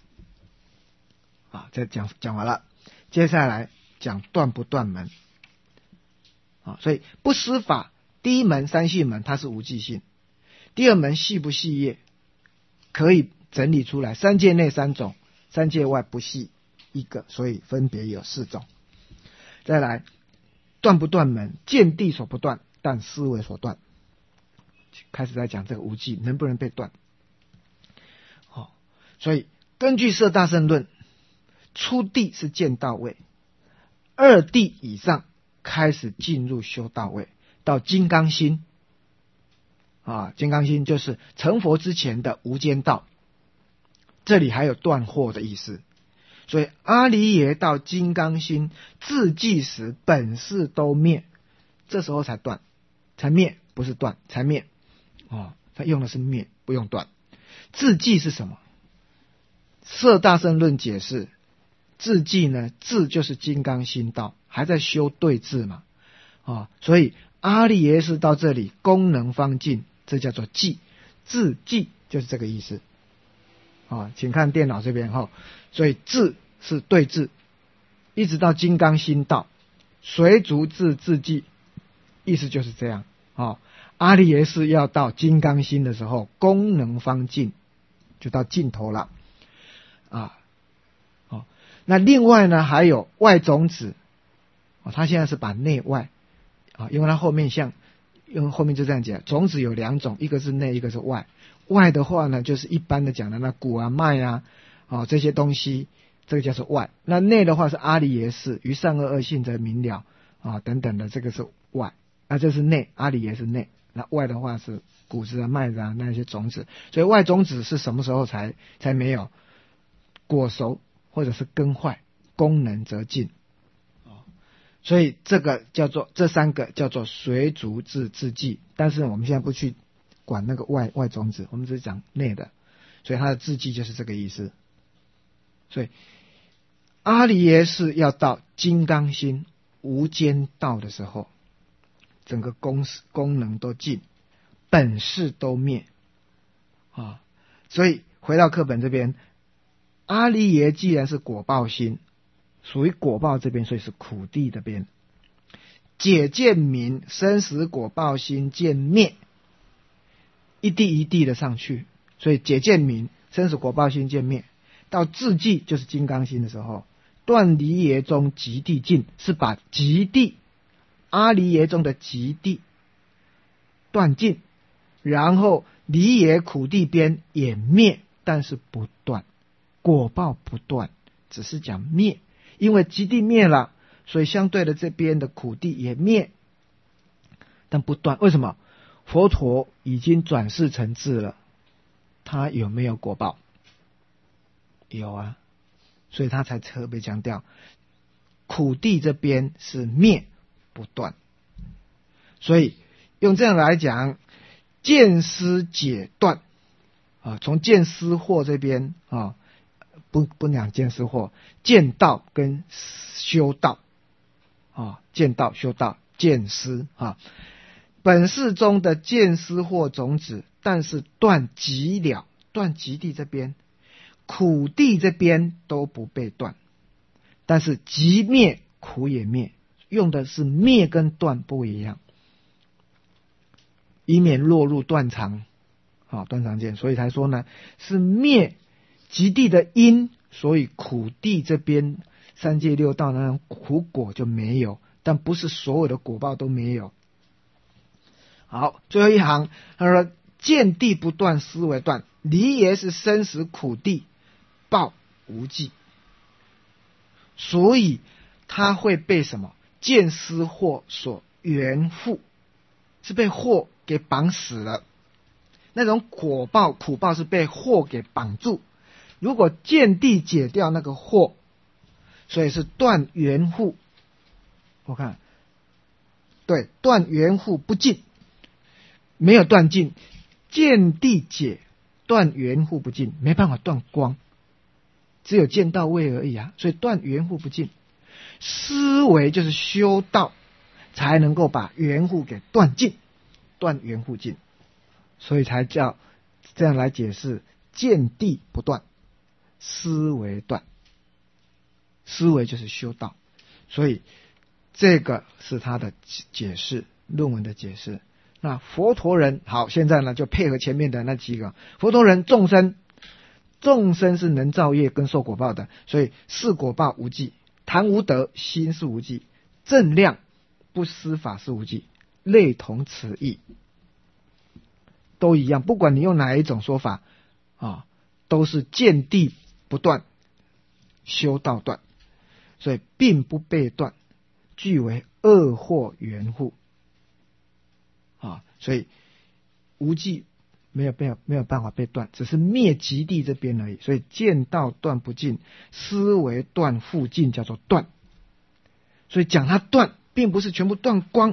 啊，这讲讲完了，接下来讲断不断门啊。所以不施法，第一门三系门它是无记性，第二门系不系业可以整理出来，三界内三种，三界外不系一个，所以分别有四种。再来断不断门，见地所不断，但思维所断。开始在讲这个无记能不能被断。哦，所以根据摄大乘论，初地是见道位，二地以上开始进入修道位，到金刚心啊，金刚心就是成佛之前的无间道。这里还有断惑的意思，所以阿离耶到金刚心自寂时本事都灭，这时候才断，才灭，不是断，才灭哦，他用的是灭，不用断。自寂是什么？摄大乘论解释，自寂呢，自就是金刚心道，还在修对治嘛，哦，所以阿离耶识到这里功能方尽，这叫做寂，自寂就是这个意思。啊，请看电脑这边哈，所以智是对治，一直到金刚心道，随逐智自寂，意思就是这样啊。阿离耶识要到金刚心的时候，功能方尽，就到尽头了啊。哦，那另外呢，还有外种子，哦，他现在是把内外啊，因为他后面像，因为后面就这样讲，种子有两种，一个是内，一个是外。外的话呢，就是一般的讲的那谷啊、麦啊，哦这些东西，这个叫做外。那内的话是阿离耶识，于善恶恶性则明了啊等等的，这个是外。那这是内，阿离耶是内。那外的话是谷子啊、麦子啊那些种子。所以外种子是什么时候才才没有？果熟或者是根坏，功能则尽。所以这个叫做这三个叫做随逐智自寂，但是我们现在不去管那个外外种子，我们只是讲内的，所以它的自寂就是这个意思。所以阿离耶识要到金刚心无间道的时候，整个功功能都尽，本事都灭啊。所以回到课本这边，阿离耶既然是果报心，属于果报这边，所以是苦地这边。 解见明，生死果报心见灭，一地一地的上去。所以解见明，生死果报心见灭，到自寂就是金刚心的时候，断离耶中极地尽，是把极地阿离耶中的极地断尽，然后离耶苦地边也灭，但是不断，果报不断，只是讲灭。因为极地灭了，所以相对的这边的苦地也灭，但不断。为什么？佛陀已经转世成智了，他有没有果报？有啊，所以他才特别强调苦地这边是灭不断。所以用这样来讲，见思解断啊，从见思惑这边啊，不不讲见思惑，见道跟修道啊，见道修道，见思啊，本世中的见思惑种子，但是断极了，断极地这边，苦地这边都不被断，但是极灭苦也灭，用的是灭跟断不一样，以免落入断肠啊，断肠见，所以才说呢是灭极地的因，所以苦地这边三界六道那种苦果就没有，但不是所有的果报都没有。好，最后一行他说见地不断思维断，离耶是生死苦地报无记，所以他会被什么见思惑所缘缚，是被惑给绑死了。那种果报苦报是被惑给绑住，如果见地解掉那个惑，所以是断缘缚。我看对，断缘缚不尽，没有断尽，见地解断缘缚不尽，没办法断光，只有见到位而已啊，所以断缘缚不尽。思维就是修道才能够把缘缚给断尽，断缘缚尽，所以才叫这样来解释见地不断，思维断，思维就是修道，所以这个是他的解释，论文的解释。那佛陀人，好，现在呢就配合前面的那几个佛陀人，众生众生是能造业跟受果报的，所以是果报无记，谈无德心是无记，正量不思法是无记，类同此义，都一样，不管你用哪一种说法啊，都是见地不断，修道断，所以并不被断，俱为恶惑缘缚啊，所以无记没有没有没有办法被断，只是灭极地这边而已。所以见道断不尽，思维断复尽，叫做断。所以讲它断，并不是全部断光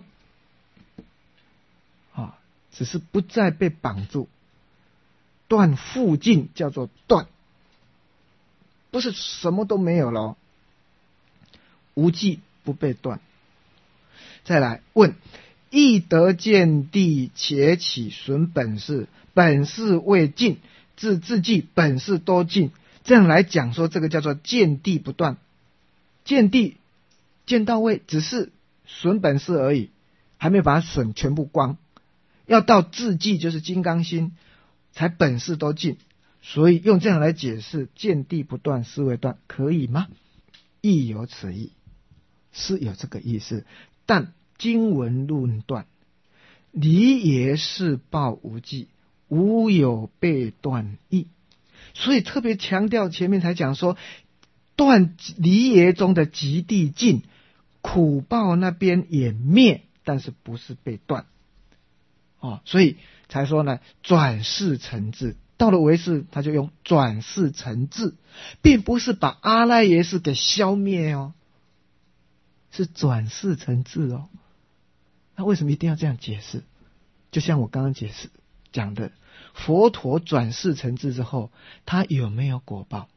啊，只是不再被绑住。断复尽叫做断，不是什么都没有了，无记不被断。再来问，亦得见地且起损本事，本事未尽，自自寂本事都尽，这样来讲说，这个叫做见地不断。见地见到位，只是损本事而已，还没有把它损全部光，要到自寂就是金刚心，才本事都尽。所以用这样来解释见地不断思维断，可以吗？亦有此意，是有这个意思，但经文论断，离耶是报无记，无有被断义。所以特别强调前面才讲说，断离耶中的极地尽，苦报那边也灭，但是不是被断哦，所以才说呢，转世成智。到了唯识，他就用转世成智，并不是把阿赖耶识给消灭哦，是转世成智哦。那为什么一定要这样解释？就像我刚刚解释讲的，佛陀转世成智之后，他有没有果报？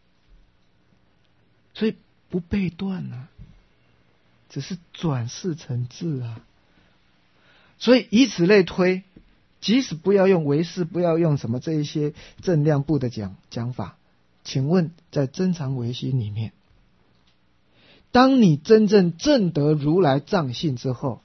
所以不被断啊，只是转世成智啊。所以以此类推，即使不要用唯识，不要用什么这一些正量部的讲讲法，请问在真常唯心里面， 当你真正证得如来藏性之后，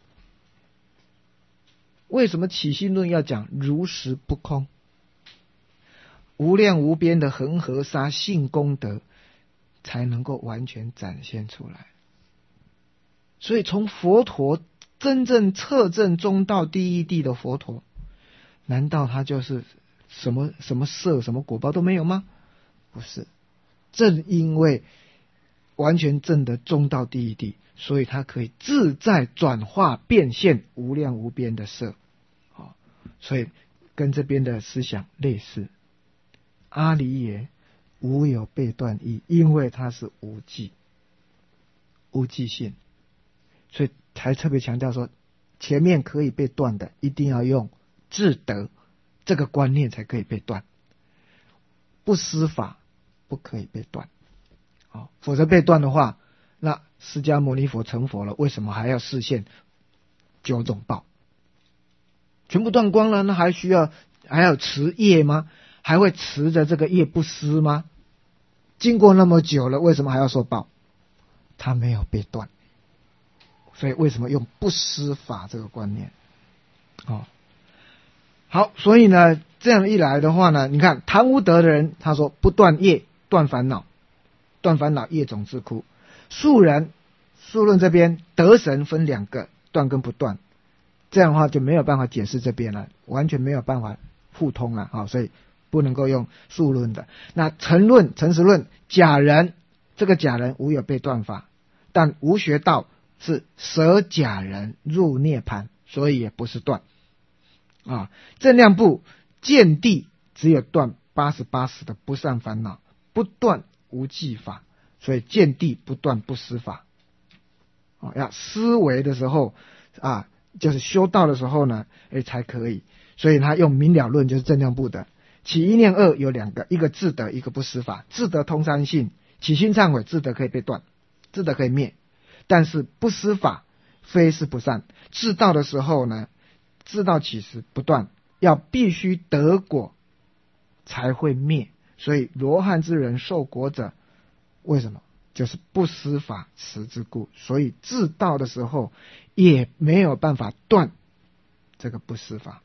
为什么起心论要讲如实不空？无量无边的恒河沙性功德才能够完全展现出来。所以从佛陀真正测证中道第一地的佛陀，难道他就是什么什么色什么果报都没有吗？不是，正因为完全证得中道第一地，所以他可以自在转化变现无量无边的色。好，所以跟这边的思想类似。阿离耶无有被断义，因为它是无记，无记性，所以才特别强调说，前面可以被断的，一定要用自得这个观念才可以被断，不思法不可以被断。好，否则被断的话，那释迦牟尼佛成佛了，为什么还要示现九种报？全部断光了，那还需要还要持业吗？还会持着这个业不思吗？经过那么久了，为什么还要受报？他没有被断，所以为什么用不思法这个观念？哦，好，所以呢，这样一来的话呢，你看谈无德的人，他说不断业断烦恼，断烦恼业种之苦。素人素论这边得神分两个，断跟不断，这样的话就没有办法解释这边了，完全没有办法互通了啊、哦，所以不能够用素论的。那诚论诚实论，假人这个假人无有被断法，但无学道是舍假人入涅槃，所以也不是断啊。正量部见地只有断八十八十的不善烦恼，不断无记法，所以见地不断不思法。啊，要思维的时候啊，就是修道的时候呢，哎才可以。所以他用明了论，就是正量部的。起一念二有两个，一个自得，一个不思法。自得通三性，起心忏悔，自得可以被断，自得可以灭，但是不思法非是不善。自道的时候呢，自道起时不断，要必须得果才会灭。所以罗汉之人受果者，为什么？就是不思法持之故。所以自道的时候也没有办法断这个不思法。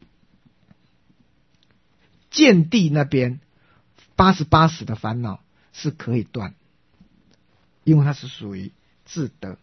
见地那边八十八十的烦恼是可以断，因为它是属于自得。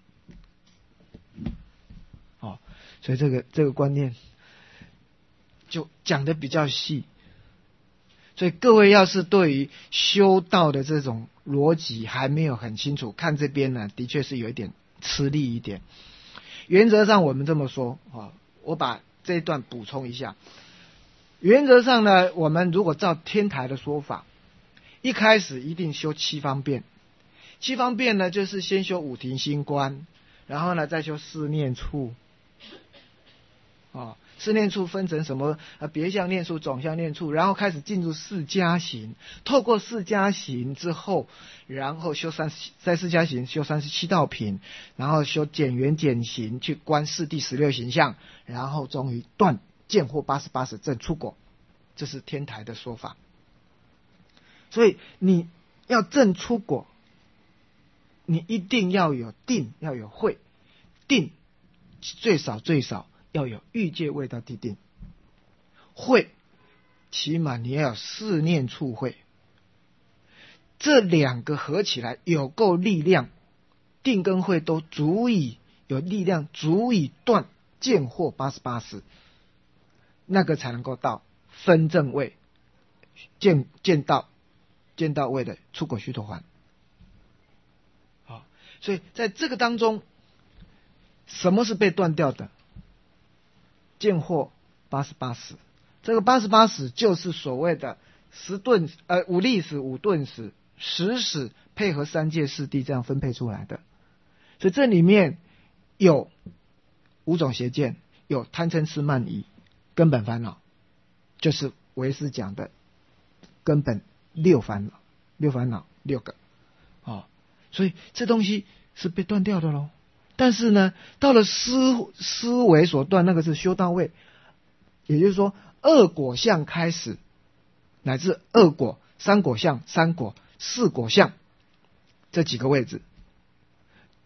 哦，所以这个这个观念就讲得比较细。所以各位要是对于修道的这种逻辑还没有很清楚，看这边呢，的确是有一点吃力一点。原则上我们这么说啊，我把这一段补充一下。原则上呢，我们如果照天台的说法，一开始一定修七方便。七方便呢，就是先修五停心观，然后呢再修四念处。哦，四念处分成什么？呃，别相念处、总相念处，然后开始进入四加行。透过四加行之后，然后修三在四加行修三十七道品，然后修减缘减行，去观四谛十六行相，然后终于断见惑八十八十证出果，这是天台的说法。所以你要证出果，你一定要有定，要有慧。定最少最少要有欲界位到地定，慧起码你要有四念处慧，这两个合起来有够力量，定跟慧都足以有力量，足以断见惑八十八十。那个才能够到分正位，见见到见到位的出果须陀洹。好，所以在这个当中，什么是被断掉的？见惑八十八识，这个八十八识就是所谓的十顿呃五力识、五顿识、十识配合三界四谛这样分配出来的。所以这里面有五种邪见，有贪嗔痴慢疑。根本烦恼就是唯识讲的根本六烦恼，六烦恼六个哦，所以这东西是被断掉的咯。但是呢，到了思思维所断，那个是修道位，也就是说二果相开始，乃至二果、三果相、三果、四果相这几个位置，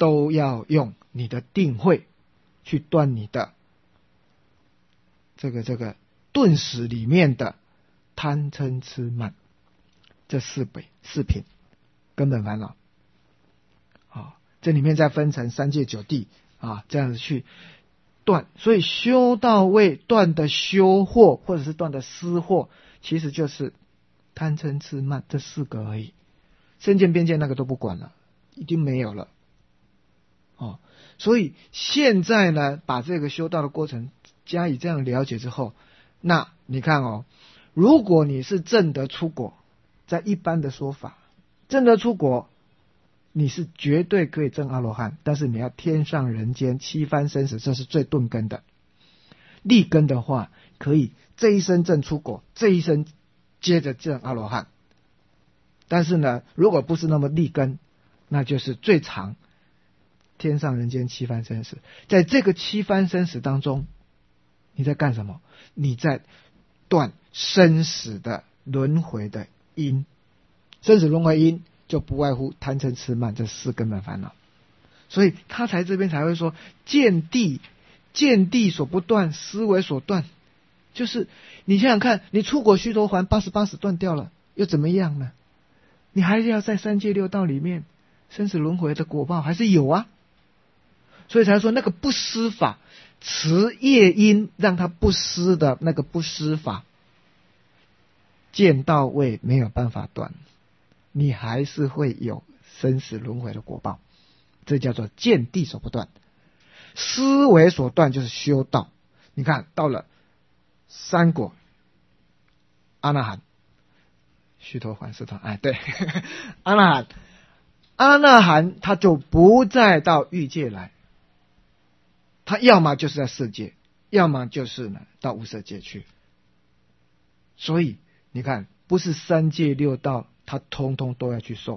都要用你的定慧去断你的这个这个顿时里面的贪嗔痴慢这四辈四品根本烦恼啊，这里面再分成三界九地啊，这样子去断。所以修道位断的修惑或者是断的思惑，其实就是贪嗔痴慢这四个而已，身见边见那个都不管了，已经没有了哦。所以现在呢，把这个修道的过程加以这样了解之后，那你看哦，如果你是证得出果，在一般的说法，证得出果你是绝对可以证阿罗汉，但是你要天上人间七番生死，这是最钝根的。立根的话，可以这一生证出果，这一生接着证阿罗汉。但是呢，如果不是那么立根，那就是最长天上人间七番生死。在这个七番生死当中，你在干什么？你在断生死的轮回的因。生死轮回因就不外乎贪嗔痴慢这四根本烦恼，所以他才这边才会说见地见地所不断，思维所断。就是你想想看，你出果须陀洹八十八使断掉了，又怎么样呢？你还是要在三界六道里面生死轮回的果报还是有啊。所以才说那个不施法，持业因让他不施的那个不施法，见到位没有办法断，你还是会有生死轮回的果报，这叫做见地所不断。思维所断就是修道。你看到了三果阿那含须陀洹斯陀，哎对阿那含阿那含他就不再到欲界来，他要么就是在色界，要么就是呢到无色界去。所以你看，不是三界六道他通通都要去受，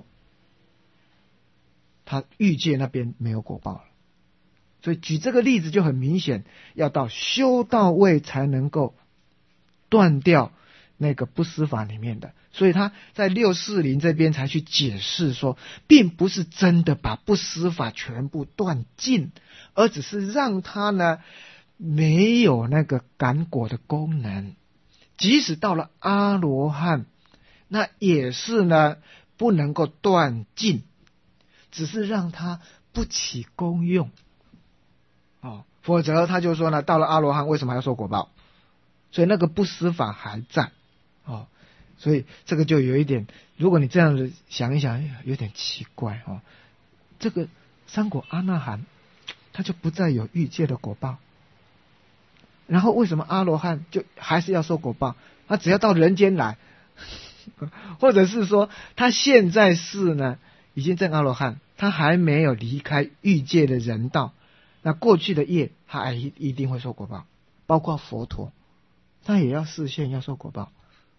他欲界那边没有果报了。所以举这个例子就很明显，要到修道位才能够断掉那个不施法里面的。所以他在六四零这边才去解释说，并不是真的把不施法全部断尽，而只是让他呢没有那个感果的功能。即使到了阿罗汉，那也是呢不能够断尽，只是让他不起功用哦，否则他就说呢，到了阿罗汉为什么还要受果报？所以那个不施法还在哦，所以这个就有一点，如果你这样子想一想，有点奇怪哦。这个三果阿那含，他就不再有欲界的果报。然后为什么阿罗汉就还是要受果报？他只要到人间来，或者是说他现在是呢已经证阿罗汉，他还没有离开欲界的人道，那过去的业他还一定会受果报。包括佛陀，他也要示现要受果报，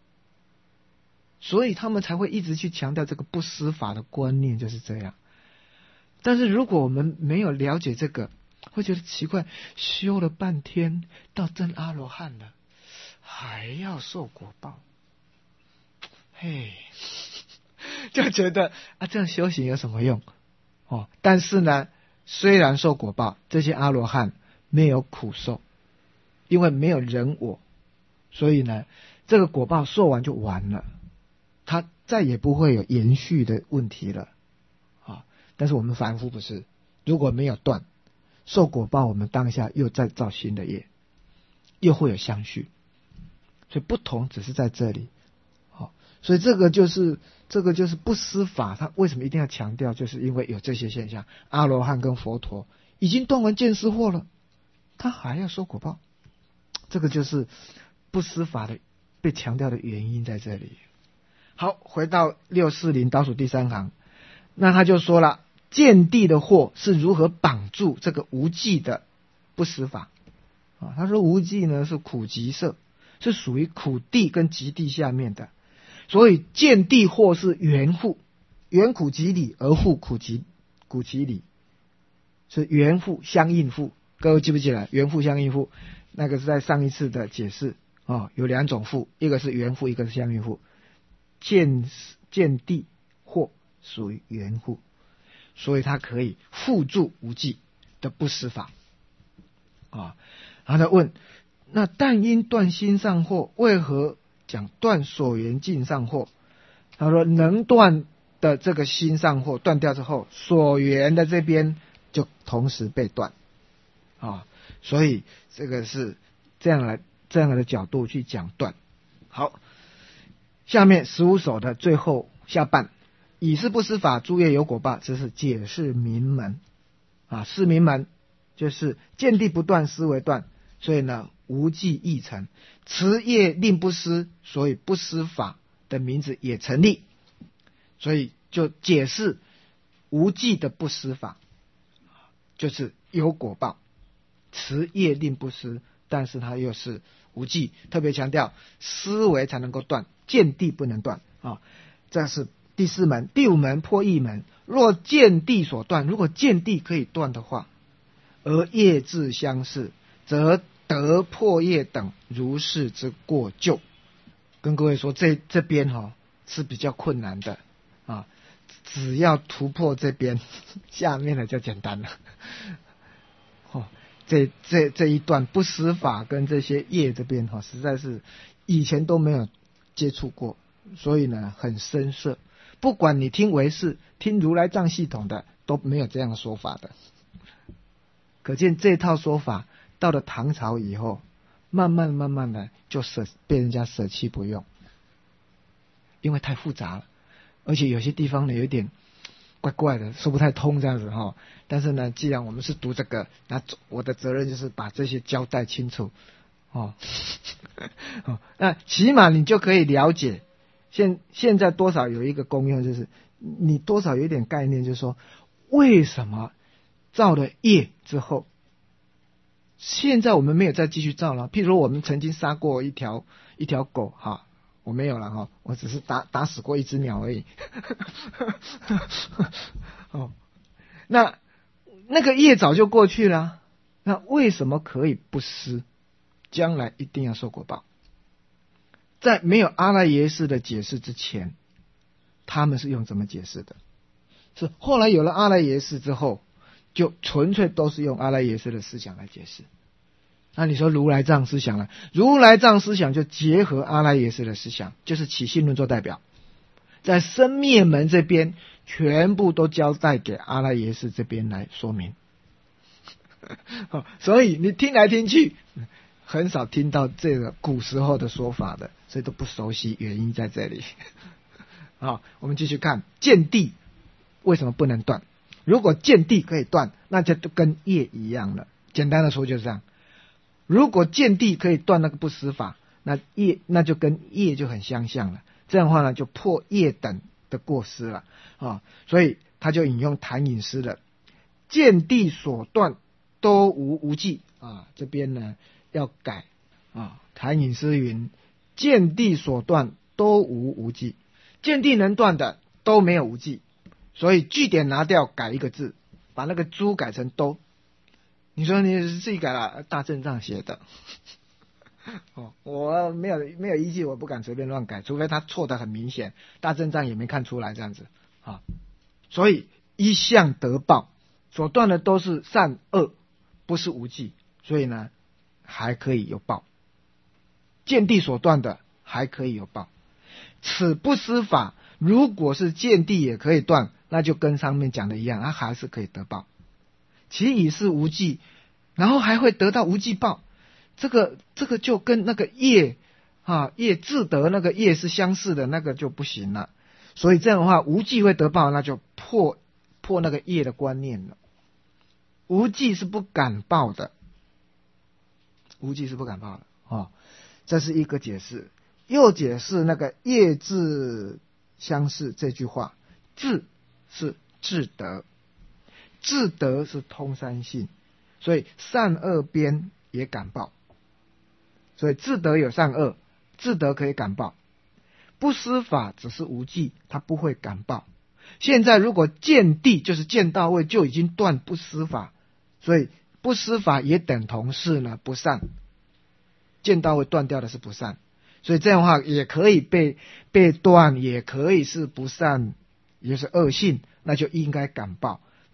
所以他们才会一直去强调这个不施法的观念就是这样。但是如果我们没有了解这个，会觉得奇怪，修了半天到证阿罗汉了，还要受果报，嘿，就觉得啊，这样修行有什么用哦？但是呢，虽然受果报，这些阿罗汉没有苦受，因为没有人我，所以呢，这个果报受完就完了，他再也不会有延续的问题了啊。但是我们凡夫不是，如果没有断受果报，我们当下又再造新的业，又会有相续，所以不同只是在这里。好，所以这个就是这个就是不施法，他为什么一定要强调？就是因为有这些现象，阿罗汉跟佛陀已经断完见思惑了，他还要受果报，这个就是不施法的被强调的原因在这里。好，回到六四零倒数第三行，那他就说了，见地的惑是如何绑住这个无记的不施法啊？他说无记呢是苦集色，是属于苦地跟集地下面的，所以见地惑是缘互，缘苦集理而互苦集苦集理，是缘互相应互。各位记不记得缘互相应互？那个是在上一次的解释哦，有两种互，一个是缘互，一个是相应互。见见地惑属于缘互。 所以它可以护住无忌的不施法啊。然后他问，那但因断心上惑，为何讲断所缘境上惑？他说能断的这个心上惑断掉之后，所缘的这边就同时被断啊，所以这个是这样来这样的角度去讲断。好，下面十五首的最后下半，以是不施法，诸业有果报，这是解释名门啊，是名门就是见地不断，思为断，所以呢无记亦成，持业令不施，所以不施法的名字也成立，所以就解释无记的不施法就是有果报，持业令不施，但是它又是无记，特别强调思维才能够断，见地不能断啊。这是第四门。第五门破义门，若见地所断，如果见地可以断的话，而业自相似，则得破业等如是之过咎。跟各位说，这这边哈、哦、是比较困难的啊，只要突破这边，下面的就简单了。哦，这这这一段不施法跟这些业这边哈、哦，实在是以前都没有接触过，所以呢很深涩。不管你听唯识、听如来藏系统的，都没有这样的说法的。可见这套说法到了唐朝以后，慢慢慢慢的就舍被人家舍弃不用，因为太复杂了，而且有些地方呢有点怪怪的，说不太通这样子哈。但是呢，既然我们是读这个，那我的责任就是把这些交代清楚哦。哦，那起码你就可以了解，现现在多少有一个功用，就是你多少有一点概念，就是说为什么造了业之后，现在我们没有再继续造了。譬如我们曾经杀过一条一条狗哈，我没有了哈，我只是打打死过一只鸟而已。哦，那那个业早就过去了，那为什么可以不施？将来一定要受果报。在没有阿赖耶识的解释之前，他们是用怎么解释的？是后来有了阿赖耶识之后，就纯粹都是用阿赖耶识的思想来解释。那你说如来藏思想呢？如来藏思想就结合阿赖耶识的思想，就是起信论做代表，在生灭门这边全部都交代给阿赖耶识这边来说明。所以你听来听去很少听到这个古时候的说法的，所以都不熟悉，原因在这里。好，我们继续看见地为什么不能断。如果见地可以断，那就跟业一样了。简单的说就是这样，如果见地可以断那个不施法，那业那就跟业就很相像了，这样的话呢就破业等的过失了啊。所以他就引用谭隐诗的见地所断都无无记啊，这边呢要改啊。谭隐诗云：见地所断都无无记，见地能断的都没有无记，所以句点拿掉，改一个字，把那个诸改成都。你说你自己改了，大正藏写的。哦，我没有没有依据，我不敢随便乱改，除非他错的很明显，大正藏也没看出来这样子啊。所以一向得报，所断的都是善恶，不是无记，所以呢还可以有报。见地所断的还可以有报。此不施法，如果是见地也可以断，那就跟上面讲的一样，它还是可以得报。其已是无记，然后还会得到无记报，这个这个就跟那个业啊业自得那个业是相似的，那个就不行了。所以这样的话，无记会得报，那就破破那个业的观念了。无记是不敢报的，无记是不敢报的哦，这是一个解释。又解释那个业自相似这句话，自是自得，自得是通三性，所以善恶边也感报，所以自得有善恶，自得可以感报。不施法只是无记，它不会感报。现在如果见地就是见到位，就已经断不施法，所以不施法也等同是呢不善，见到位断掉的是不善，所以这样的话也可以被被断，也可以是不善，也就是恶性，那就应该感报。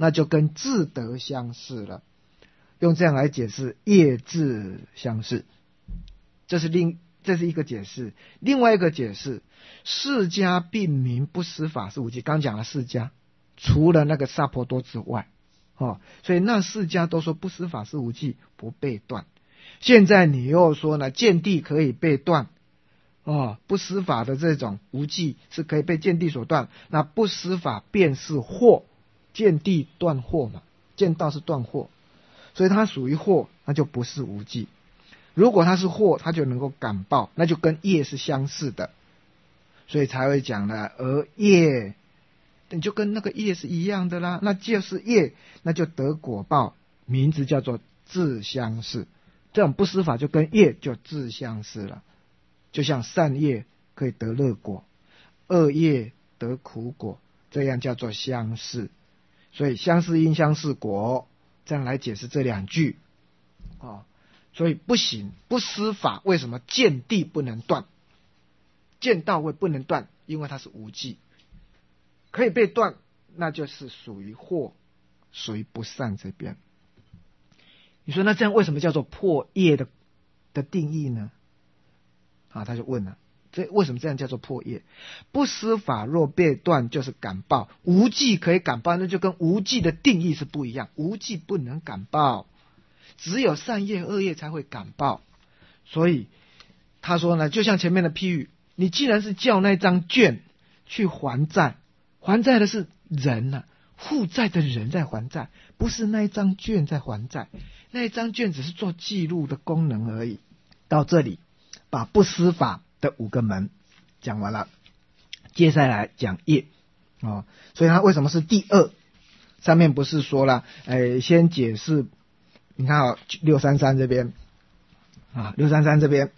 那就跟自得相似了。用这样来解释业自相似，这是另这是一个解释。另外一个解释，释迦并明不施法是无记。刚讲了释迦，除了那个萨婆多之外，哦，所以那释迦都说不施法是无记，不被断。现在你又说呢，见地可以被断，哦，不施法的这种无记是可以被见地所断，那不施法便是惑，见地断惑嘛，见道是断惑，所以它属于惑，那就不是无记。如果它是惑，它就能够感报，那就跟业是相似的，所以才会讲呢，而业你就跟那个业是一样的啦，那就是业，那就得果报，名字叫做自相似。这种不施法就跟业就自相似了，就像善业可以得乐果，恶业得苦果，这样叫做相似。所以相似因相似果，这样来解释这两句哦。所以不行，不施法，为什么见地不能断？见道位不能断，因为它是无记，可以被断，那就是属于惑，属于不善这边。你说那这样为什么叫做破业的的定义呢？啊，他就问了，这为什么这样叫做破业？不施法若被断，就是感报；无记可以感报，那就跟无记的定义是不一样。无记不能感报，只有善业恶业才会感报。所以他说呢，就像前面的譬喻，你既然是叫那张卷去还债，还债的是人啊，负债的人在还债，不是那一张卷在还债，那一张卷只是做记录的功能而已。到这里把不施法的五个门讲完了，接下来讲业哦，所以它为什么是第二？上面不是说了，哎，先解释，你看啊，六三三这边啊，六三三这边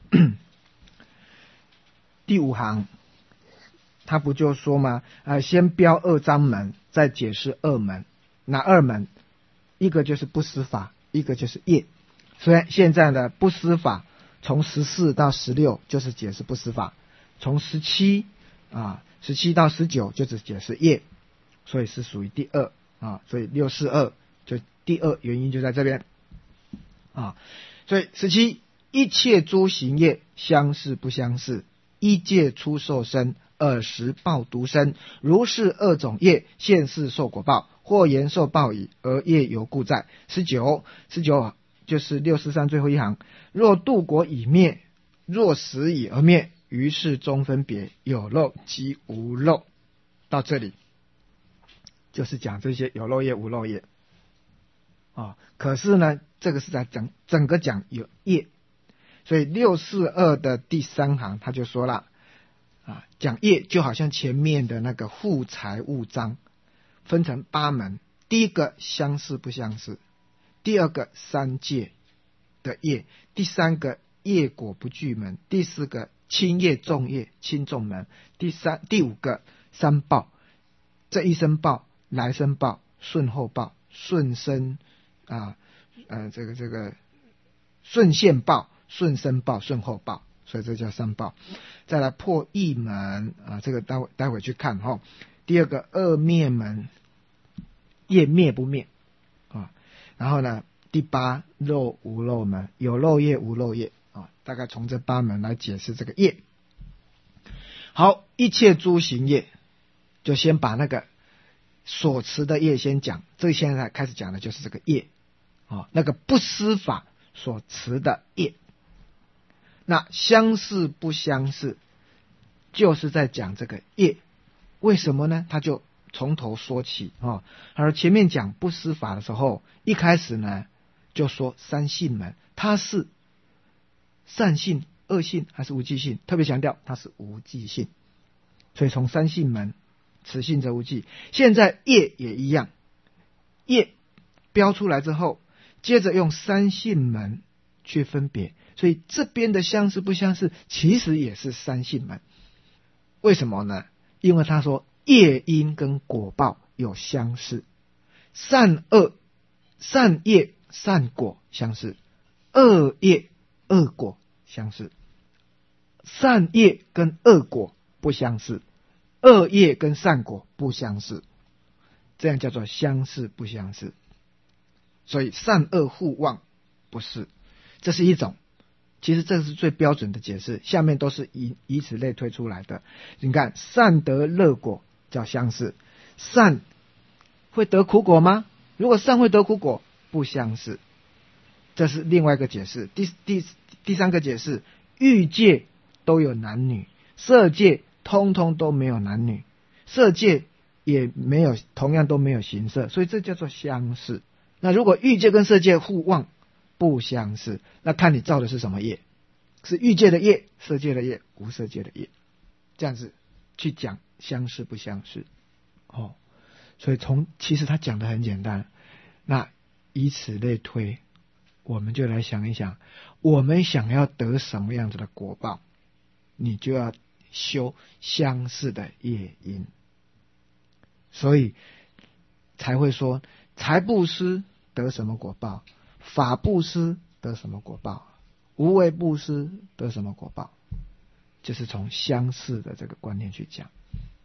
第五行，他不就说吗？啊，先标二章门，再解释二门。哪二门？一个就是不施法，一个就是业。所以现在的不施法，从十四到十六就是解释不施法，从十七啊十七到十九就是解释业，所以是属于第二啊。所以六四二就第二原因就在这边啊。所以十七，一切诸行业相似不相似？一界出受身，二十报独生，如是二种业，现世受果报，或言受报矣，而业犹故在。十九，十九就是六四三最后一行，若度国已灭，若死已而灭，于是中分别有漏及无漏。到这里就是讲这些有漏业无漏业啊。可是呢，这个是在讲整个讲有业，所以六四二的第三行他就说了啊，讲业就好像前面的那个护财务章分成八门，第一个相似不相似，第二个三界的业，第三个业果不具门，第四个轻业重业轻重门，第三第五个三报，这一生报、来生报、顺后报、顺生啊呃这个这个顺现报、顺生报、顺后报，所以这叫三报。再来破异门啊，这个待会待会去看哈、哦。第二个二灭门，业灭不灭啊。然后呢，第八漏无漏门，有漏业无漏业啊，大概从这八门来解释这个业。好，一切诸行业，就先把那个所持的业先讲，这现在开始讲的就是这个业啊，那个不施法所持的业。那相似不相似，就是在讲这个业。为什么呢？他就从头说起啊。而前面讲不施法的时候，一开始呢就说三性门，它是善性、恶性还是无记性？特别强调它是无记性，所以从三性门，此性则无记。现在业也一样，业标出来之后，接着用三性门去分别，所以这边的相似不相似，其实也是三性门。为什么呢？因为他说业因跟果报有相似，善恶、善业、善果相似，恶业、恶果相似。善业跟恶果不相似，恶业跟善果不相似。 这样叫做相似不相似。所以善恶互望不是，这是一种，其实这是最标准的解释，下面都是以以此类推出来的。你看善得乐果叫相似，善会得苦果吗？如果善会得苦果，不相似，这是另外一个解释。第第第三个解释，欲界都有男女，色界通通都没有男女，色界也没有，同样都没有形色，所以这叫做相似。那如果欲界跟色界互望不相似，那看你造的是什么业，是欲界的业、色界的业、无色界的业，这样子去讲相似不相似。哦，所以从其实他讲的很简单，那以此类推，我们就来想一想，我们想要得什么样子的果报，你就要修相似的业因，所以才会说财布施得什么果报，法布施得什么果报，无为布施得什么果报，就是从相似的这个观念去讲。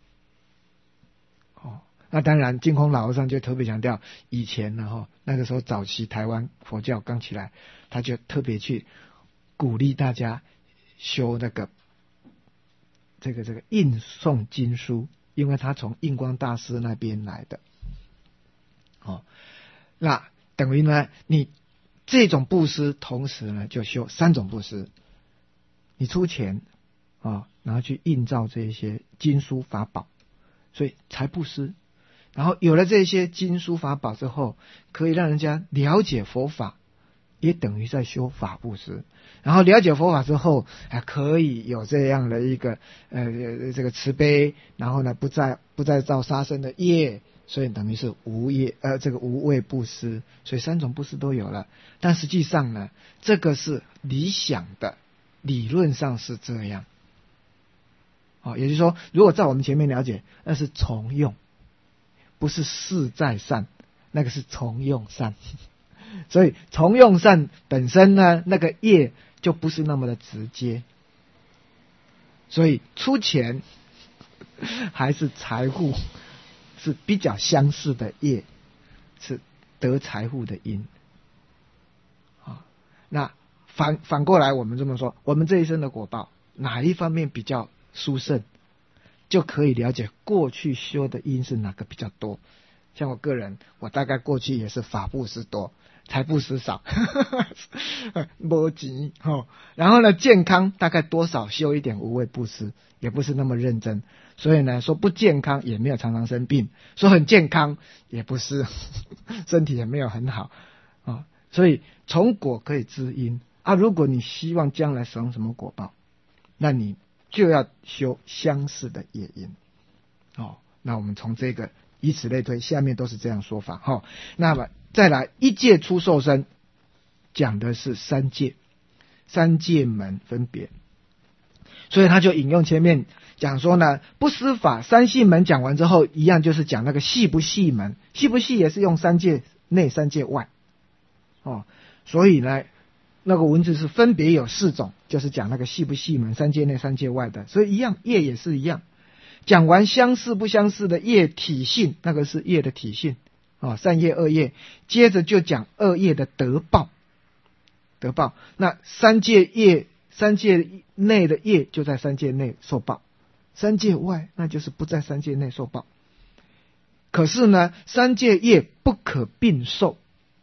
哦，那当然净空老和尚就特别强调，以前呢、哦、那个时候早期台湾佛教刚起来，他就特别去鼓励大家修那个这个这个印诵经书，因为他从印光大师那边来的。哦，那等于呢，你这种布施同时呢就修三种布施，你出钱啊、哦，然后去印造这些经书法宝，所以财布施。然后有了这些经书法宝之后，可以让人家了解佛法，也等于在修法布施。然后了解佛法之后，还可以有这样的一个呃这个慈悲，然后呢不再不再造杀生的业，所以等于是无业呃这个无畏布施，所以三种布施都有了。但实际上呢，这个是理想的，理论上是这样。哦，也就是说，如果照我们前面了解，那是从用，不是事在善，那个是从用善。所以从用善本身呢，那个业就不是那么的直接，所以出钱还是财富是比较相似的业，是得财富的因。啊，那反反过来我们这么说，我们这一生的果报哪一方面比较殊胜，就可以了解过去修的因是哪个比较多。像我个人，我大概过去也是法布施多，财布施少，没钱哦。然后呢，健康大概多少修一点无畏布施，也不是那么认真。所以呢，说不健康也没有常常生病，说很健康也不是，身体也没有很好啊、哦。所以从果可以知因啊。如果你希望将来生什么果报，那你就要修相似的业因。哦，那我们从这个以此类推，下面都是这样说法哈、哦。那么再来一界出受身，讲的是三界，三界门分别，所以他就引用前面讲说呢，不施法三系门讲完之后，一样就是讲那个系不系门，系不系也是用三界内三界外哦，所以呢那个文字是分别有四种，就是讲那个系不系门，三界内三界外的，所以一样业也是一样。讲完相似不相似的业体性，那个是业的体性啊、哦，善业恶业，接着就讲恶业的得报，得报。那三界业，三界内的业就在三界内受报，三界外那就是不在三界内受报。可是呢，三界业不可并受，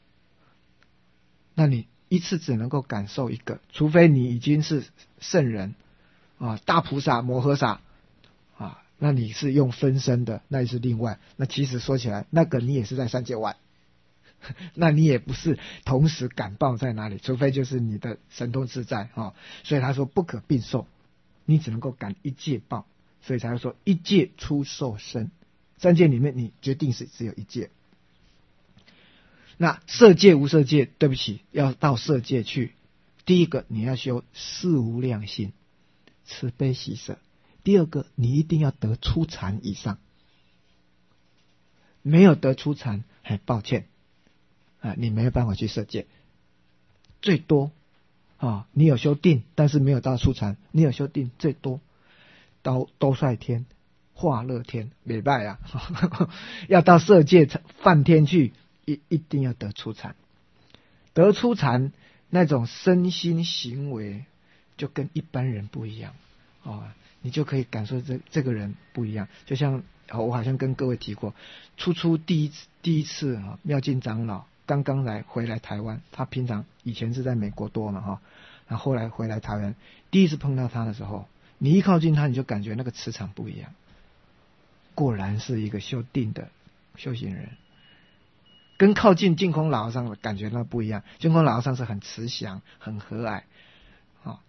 那你一次只能够感受一个，除非你已经是圣人啊，大菩萨、摩诃萨啊。那你是用分身的，那也是另外。那其实说起来，那个你也是在三界外，那你也不是同时感报在哪里，除非就是你的神通自在啊、哦。所以他说不可并受，你只能够感一界报，所以才会说一界出受身。三界里面你决定是只有一界。那色界无色界，对不起，要到色界去。第一个你要修四无量心，慈悲喜舍。第二个，你一定要得初禅以上，没有得初禅，很抱歉啊，你没有办法去色界。最多啊，你有修定，但是没有到初禅，你有修定，最多到兜率天化乐天，没拜啊，要到色界梵天去，一一定要得初禅。得初禅那种身心行为就跟一般人不一样哦，你就可以感受这这个人不一样。就像我好像跟各位提过，初初第一次第一次啊，妙静长老刚刚来回来台湾，他平常以前是在美国多嘛哈，然后后来回来台湾，第一次碰到他的时候，你一靠近他，你就感觉那个磁场不一样。果然是一个修定的修行人，跟靠近净空老和尚的感觉那不一样。净空老和尚是很慈祥、很和蔼，哦、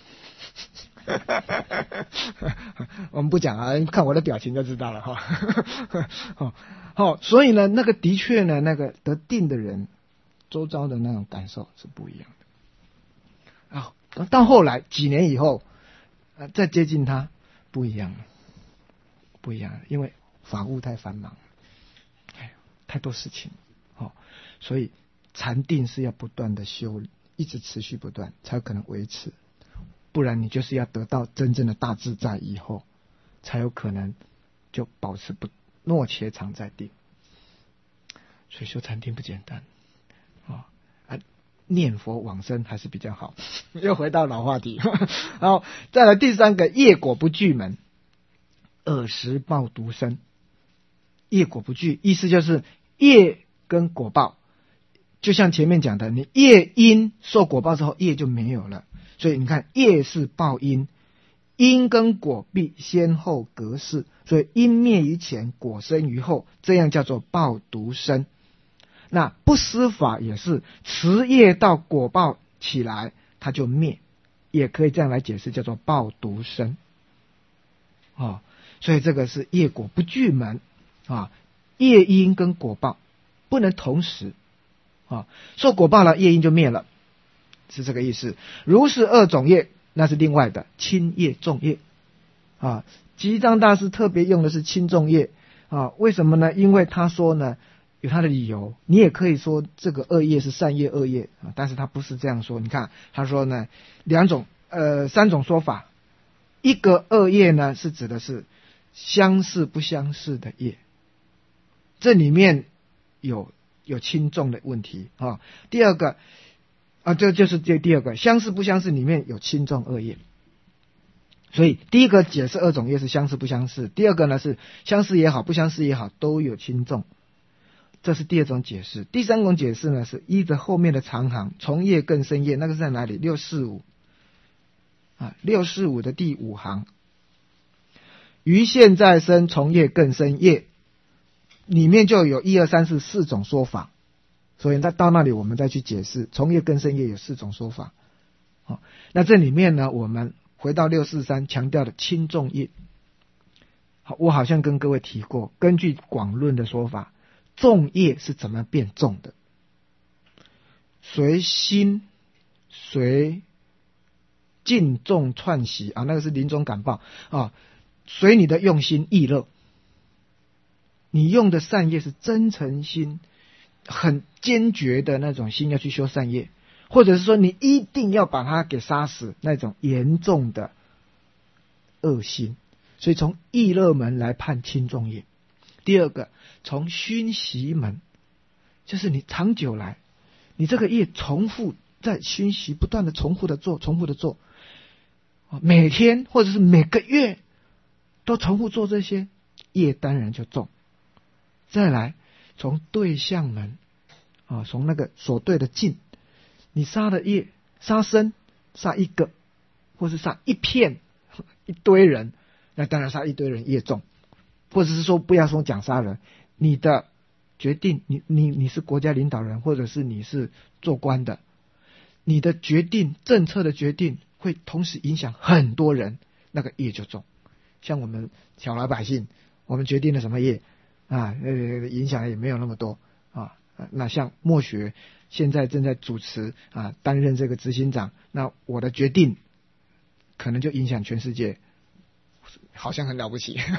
我们不讲啊，看我的表情就知道了哈。哦，哦，所以呢，那个的确呢，那个得定的人，周遭的那种感受是不一样的。啊、哦，到后来几年以后，呃，再接近他，不一样了。不一样，因为法务太繁忙，哎，太多事情，哦，所以禅定是要不断的修，一直持续不断，才有可能维持。不然你就是要得到真正的大自在以后，才有可能就保持不诺且常在定。所以修禅定不简单，哦啊，念佛往生还是比较好。又回到老话题，然后再来第三个，业果不具门。尔时报独生，业果不具，意思就是业跟果报，就像前面讲的，你业因受果报之后，业就没有了。所以你看，业是报因，因跟果必先后隔世，所以因灭于前，果生于后，这样叫做报独生。那不思法也是，持业到果报起来，它就灭，也可以这样来解释，叫做报独生。哦。所以这个是业果不具门啊，业因跟果报不能同时啊，受果报了，业因就灭了，是这个意思。如是二种业，那是另外的轻业重业啊。吉藏大师特别用的是轻重业啊，为什么呢？因为他说呢，有他的理由。你也可以说这个恶业是善业恶业啊，但是他不是这样说。你看他说呢，两种呃三种说法，一个恶业呢是指的是相似不相似的业，这里面有有轻重的问题啊。第二个啊，这就是这第二个相似不相似里面有轻重恶业。所以第一个解释二种业是相似不相似，第二个呢是相似也好不相似也好都有轻重，这是第二种解释。第三种解释呢是依着后面的长行，从业更深业，那个是在哪里？六四五啊，六四五的第五行。于现在生从业更深业，里面就有一二三四四种说法，所以到那里我们再去解释从业更深业有四种说法。好，那这里面呢，我们回到六四三强调的轻重业。好，我好像跟各位提过，根据广论的说法，重业是怎么变重的？随心随尽重串习啊，那个是临终感报啊。随你的用心意乐，你用的善业是真诚心，很坚决的那种心要去修善业，或者是说你一定要把它给杀死，那种严重的恶心。所以从意乐门来判轻重业。第二个，从熏习门，就是你长久来，你这个业重复在熏习，不断的重复的做，重复的做，每天或者是每个月都重复做这些，业当然就重。再来从对象门啊，从那个所对的境，你杀的业，杀生，杀一个，或是杀一片一堆人，那当然杀一堆人业重。或者是说不要说讲杀人，你的决定，你你你是国家领导人，或者是你是做官的，你的决定政策的决定会同时影响很多人，那个业就重。像我们小老百姓，我们决定了什么业啊，呃，影响也没有那么多啊。那像默学现在正在主持啊，担任这个执行长，那我的决定可能就影响全世界，好像很了不起。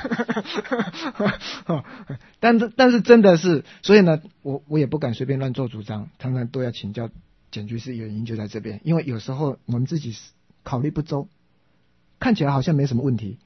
但是但是真的是，所以呢，我我也不敢随便乱做主张，常常都要请教简居士，原因就在这边。因为有时候我们自己考虑不周，看起来好像没什么问题，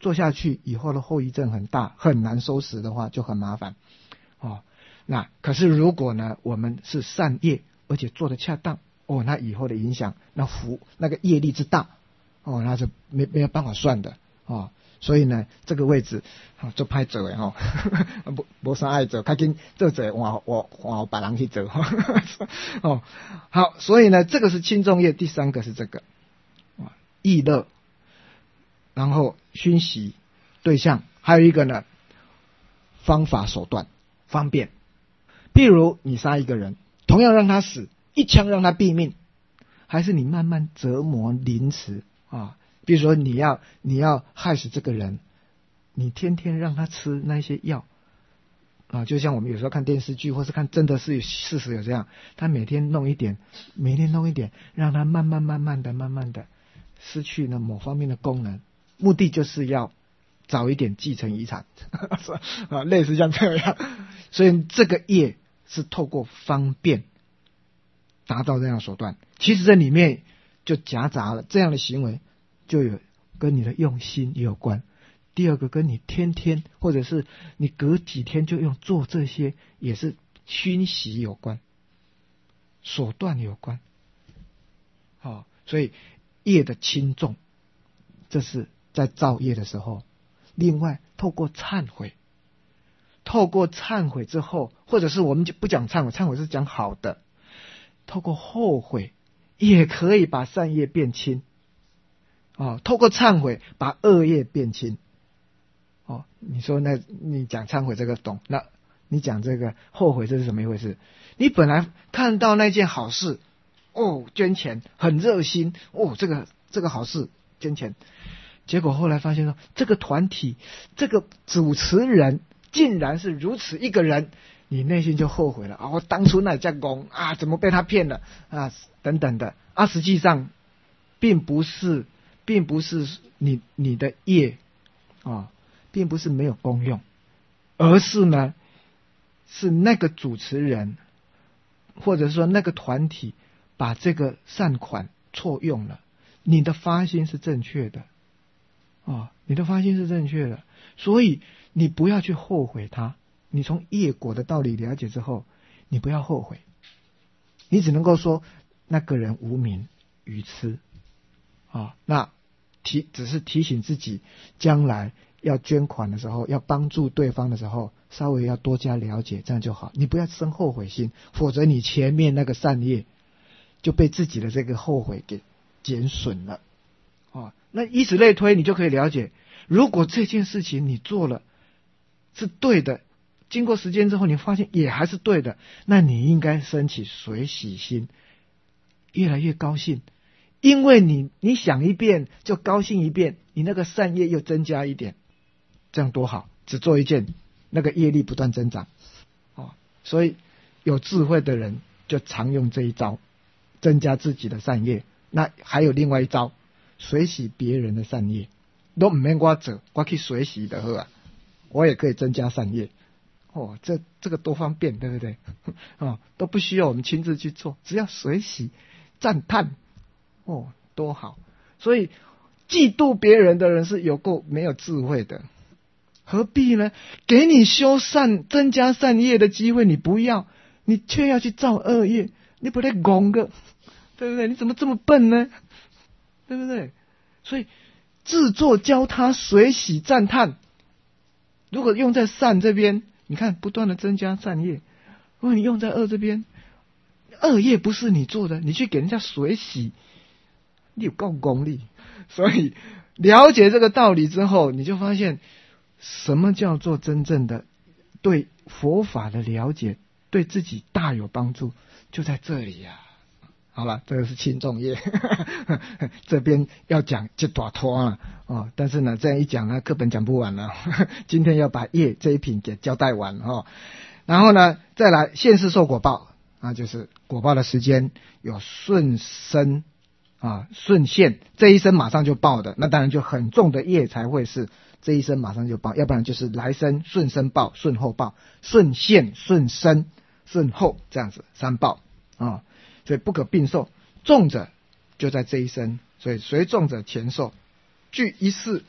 做下去以后的后遗症很大，很难收拾的话就很麻烦哦。那可是如果呢，我们是善业，而且做得恰当哦，那以后的影响，那福那个业力之大哦，那是没没有办法算的哦。所以呢，这个位置啊，做歹做的吼，无无啥爱做，较紧做做换换换别人去做哦。好，所以呢，这个是轻重业，第三个是这个啊，意乐，然后熏习对象，还有一个呢，方法手段方便。譬如你杀一个人，同样让他死，一枪让他毙命，还是你慢慢折磨凌迟啊？比如说你要你要害死这个人，你天天让他吃那些药啊，就像我们有时候看电视剧，或是看真的是事实有这样，他每天弄一点，每天弄一点，让他慢慢慢慢的慢慢的失去了某方面的功能，目的就是要早一点继承遗产啊，类似像这样。所以这个业是透过方便达到这样的手段，其实这里面就夹杂了这样的行为，就有跟你的用心也有关。第二个，跟你天天或者是你隔几天就用做这些，也是熏习有关，手段有关。好、哦，所以业的轻重，这是在造业的时候。另外，透过忏悔，透过忏悔之后，或者是我们就不讲忏悔，忏悔是讲好的，透过后悔也可以把善业变轻。哦，透过忏悔把恶业变轻。哦，你说那你讲忏悔这个懂，那你讲这个后悔这是什么一回事？你本来看到那件好事，哦，捐钱很热心，哦，这个这个好事捐钱，结果后来发现说这个团体这个主持人竟然是如此一个人，你内心就后悔了啊！我当初那家公啊，怎么被他骗了啊？等等的啊，实际上并不是，并不是你你的业啊，并不是没有功用，而是呢，是那个主持人或者说那个团体把这个善款错用了。你的发心是正确的啊，你的发心是正确的，所以你不要去后悔它。你从业果的道理了解之后，你不要后悔，你只能够说那个人无明愚痴啊，那提只是提醒自己，将来要捐款的时候，要帮助对方的时候，稍微要多加了解，这样就好。你不要生后悔心，否则你前面那个善业就被自己的这个后悔给减损了啊。那以此类推，你就可以了解，如果这件事情你做了是对的，经过时间之后你发现也还是对的，那你应该升起随喜心，越来越高兴，因为你你想一遍就高兴一遍，你那个善业又增加一点，这样多好，只做一件，那个业力不断增长哦。所以有智慧的人就常用这一招，增加自己的善业。那还有另外一招，随喜别人的善业，都不免我做，我去随喜的好啊，我也可以增加善业。哦，这这个多方便，对不对？哦，都不需要我们亲自去做，只要随喜赞叹，哦，多好！所以嫉妒别人的人是有够没有智慧的，何必呢？给你修善、增加善业的机会，你不要，你却要去造恶业，你不得拱个，对不对？你怎么这么笨呢？对不对？所以自作教他，随喜赞叹。如果用在善这边，你看不断的增加善业；如果你用在恶这边，恶业不是你做的，你去给人家随喜，你有够功利。所以了解这个道理之后，你就发现什么叫做真正的对佛法的了解，对自己大有帮助，就在这里呀、啊。好了，这个是轻重业，这边要讲就大拖啊哦，但是呢，这样一讲呢，课本讲不完了。今天要把业这一品给交代完哦，然后呢，再来现世受果报啊，就是果报的时间有顺生啊、顺现，这一生马上就报的，那当然就很重的业才会是这一生马上就报，要不然就是来生顺生报、顺后报、顺现、顺生、顺后这样子三报啊。所以不可并受，重者就在这一生，所以随重者前受，具一世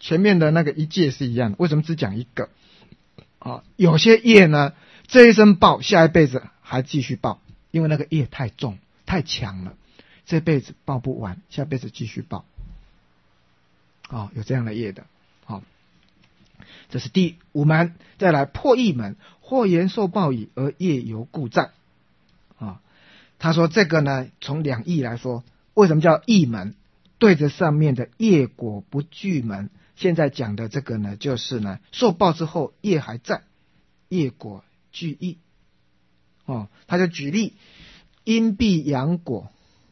前面的那个一戒是一样的，为什么只讲一个？啊，有些业呢，这一生报，下一辈子还继续报，因为那个业太重太强了，这辈子报不完，下辈子继续报。哦，有这样的业的。好、哦，这是第五门。再来破义门，或言受报矣，而业犹故在。啊、哦，他说这个呢，从两义来说，为什么叫义门？对着上面的业果不具门，现在讲的这个呢，就是呢，受报之后业还在，业果具义。哦，他就举例，因必阳果，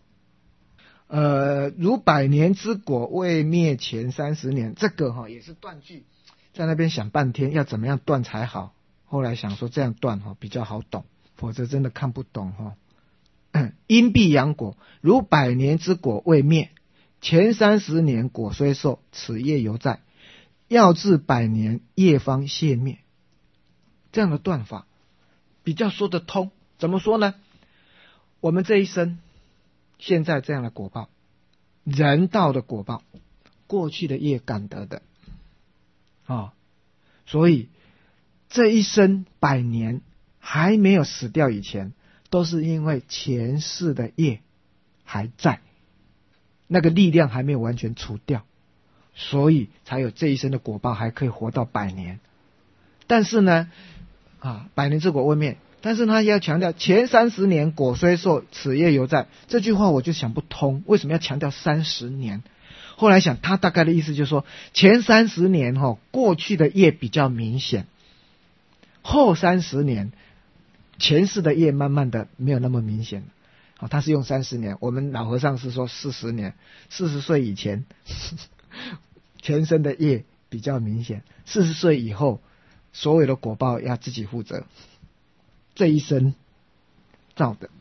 呃，如百年之果未灭前三十年，这个哈、哦、也是断句，在那边想半天要怎么样断才好，后来想说这样断哈、哦、比较好懂，否则真的看不懂哈、哦。因必阳果，如百年之果未灭，前三十年果虽受，此业犹在，要至百年业方谢灭。这样的断法比较说得通。怎么说呢？我们这一生现在这样的果报，人道的果报，过去的业感得的啊、哦，所以这一生百年还没有死掉以前，都是因为前世的业还在，那个力量还没有完全除掉，所以才有这一生的果报还可以活到百年。但是呢，啊，百年之果未灭，但是他要强调前三十年果虽受，此业犹在。这句话我就想不通，为什么要强调三十年？后来想，他大概的意思就是说，前三十年哈、哦，过去的业比较明显，后三十年前世的业慢慢的没有那么明显。哦，他是用三十年，我们老和尚是说四十年，四十岁以前前生的业比较明显，四十岁以后所有的果报要自己负责，这一生造的。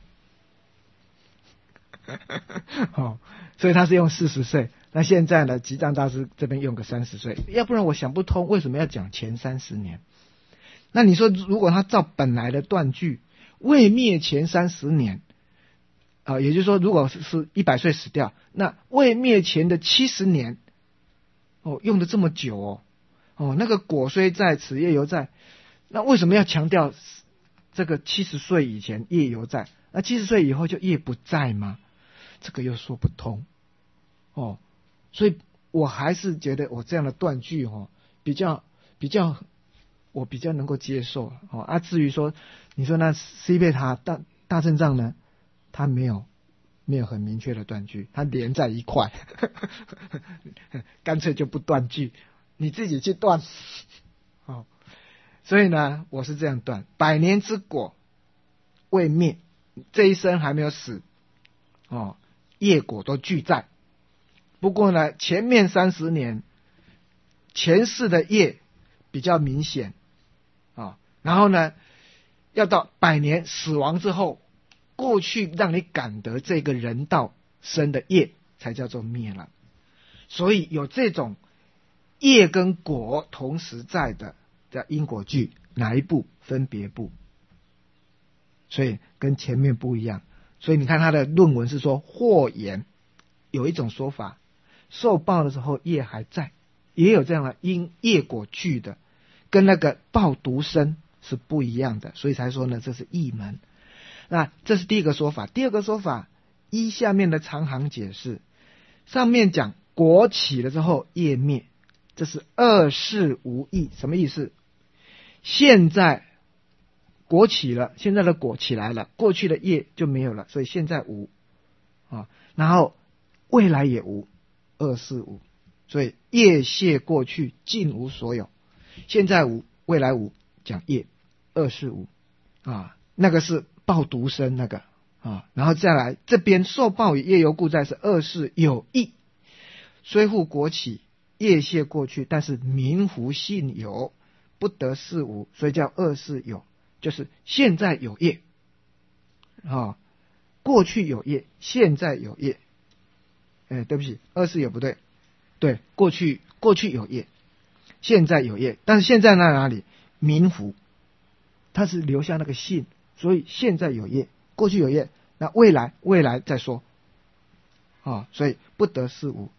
哦，所以他是用四十岁。那现在呢，吉藏大师这边用个三十岁，要不然我想不通为什么要讲前三十年。那你说，如果他照本来的断句，未灭前三十年，啊、呃，也就是说，如果是是一百岁死掉，那未灭前的七十年，哦，用的这么久哦，哦，那个果虽在，此业犹在，那为什么要强调这个七十岁以前业犹在？那七十岁以后就业不在吗？这个又说不通，哦，所以我还是觉得我这样的断句哦，比较比较，我比较能够接受哦。啊，至于说你说那 C 贝塔大大正藏呢，它没有没有很明确的断句，它连在一块，干脆就不断句，你自己去断，哦。所以呢，我是这样断：百年之果未灭，这一生还没有死，哦，业果都俱在。不过呢，前面三十年前世的业比较明显啊、哦，然后呢，要到百年死亡之后，过去让你感得这个人道生的业才叫做灭了。所以有这种业跟果同时在的叫因果句，哪一部？分别部。所以跟前面不一样。所以你看他的论文是说，或言有一种说法，受报的时候业还在，也有这样的因业果句的，跟那个报独生是不一样的，所以才说呢，这是异门。那这是第一个说法。第二个说法，依下面的长行解释，上面讲果起了之后业灭，这是二世无异。什么意思？现在果起了，现在的果起来了，过去的业就没有了，所以现在无啊，然后未来也无，二世无，所以业谢过去，尽无所有。现在无，未来无，讲业，二世无啊，那个是报独生那个啊，然后再来这边受报与业犹故在，是二世有异，虽复果起，业谢过去，但是名符信有，不得事无，所以叫二世有，就是现在有业啊，过去有业，现在有业。哎，对不起，二世有不对，对，过去过去有业，现在有业，但是现在在哪里？名符，它是留下那个信，所以现在有业，过去有业，那未来未来再说啊，所以不得事无。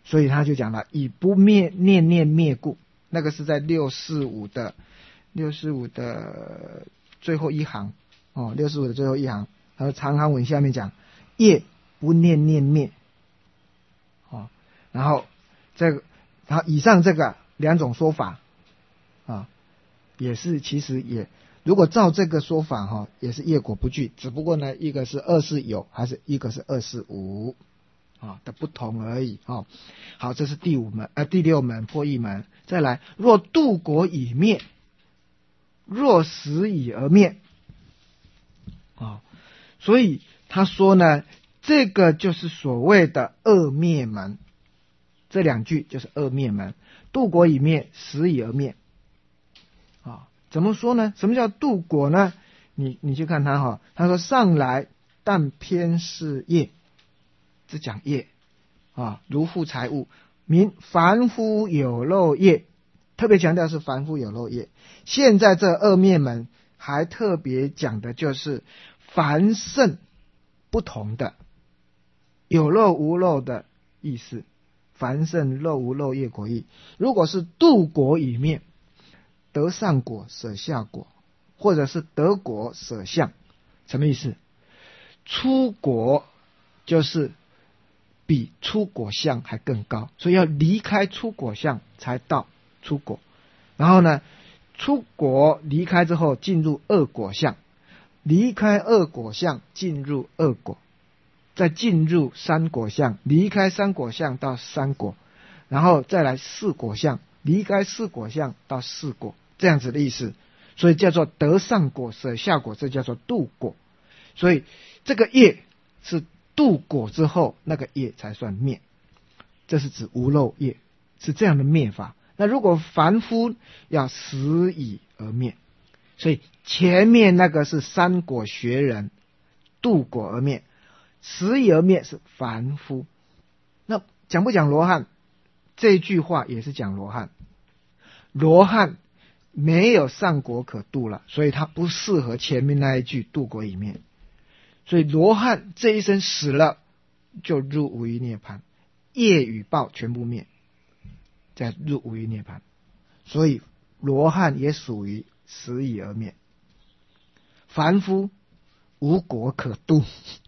所以他就讲了以不灭念念灭故，那个是在六四五的六四五的最后一行哦，六四五的最后一行，然后长行文下面讲业不念念灭哦，然后这个然后以上这个两种说法啊，也是其实也如果照这个说法哈、哦，也是业果不具，只不过呢一个是二是有，还是一个是二是无啊的不同而已哦。好，这是第五门呃第六门破译门。再来，若度果已灭，若死已而灭啊、哦，所以他说呢，这个就是所谓的二灭门。这两句就是二灭门，度果已灭，死已而灭啊。怎么说呢？什么叫度果呢？你你去看他哈，他说上来但偏是业，只讲业啊，如负财物，名凡夫有漏业，特别强调是凡夫有漏业。现在这二灭门还特别讲的就是凡圣不同的有漏无漏的意思。凡圣漏无漏业果义，如果是度果已灭，得上果舍下果，或者是得果舍相，什么意思？出果就是比出果相还更高，所以要离开出果相才到出果。然后呢，出果离开之后进入二果相，离开二果相进入二果，再进入三果相，离开三果相到三果，然后再来四果相，离开四果相到四果，这样子的意思。所以叫做得上果舍下果，这叫做度果。所以这个业是度果之后，那个业才算灭，这是指无漏业，是这样的灭法。那如果凡夫要死已而灭，所以前面那个是三果学人度果而灭，死已而灭是凡夫。那讲不讲罗汉？这句话也是讲罗汉。罗汉没有上果可度了，所以他不适合前面那一句度果已灭。所以罗汉这一生死了就入无余涅槃，业与报全部灭，再入无余涅槃。所以罗汉也属于死已而灭。凡夫无果可度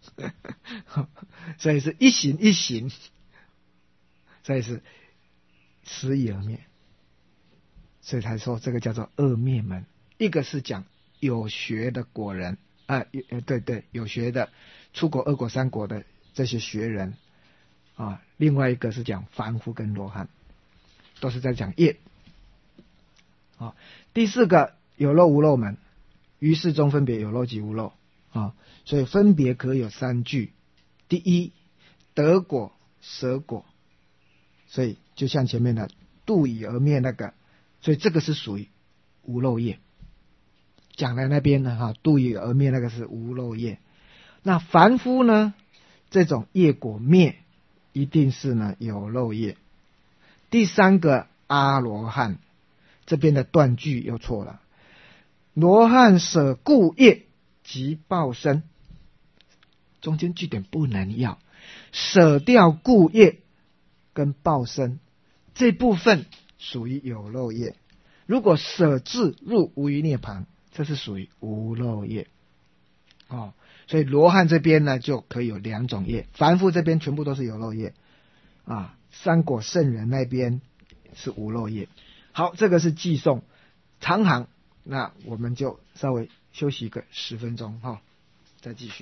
所以是一行一行，所以是死已而灭。所以才说这个叫做二灭门。一个是讲有学的果人啊，呃，对对，有学的出果、二果、三果的这些学人啊，另外一个是讲凡夫跟罗汉，都是在讲业啊。第四个有漏无漏门，于是中分别有漏及无漏啊，所以分别可有三句。第一，得果舍果，所以就像前面的度已而灭那个，所以这个是属于无漏业。讲的那边呢，哈，度已而灭那个是无漏业。那凡夫呢，这种业果灭，一定是呢有漏业。第三个阿罗汉，这边的断句又错了。罗汉舍故业即报身，中间句点不能要，舍掉故业跟报身这部分属于有漏业。如果舍至入无余涅槃，这是属于无漏业哦。所以罗汉这边呢就可以有两种业，凡夫这边全部都是有漏业啊，三果圣人那边是无漏业。好，这个是寄送长行，那我们就稍微休息个十分钟哈、哦，再继续。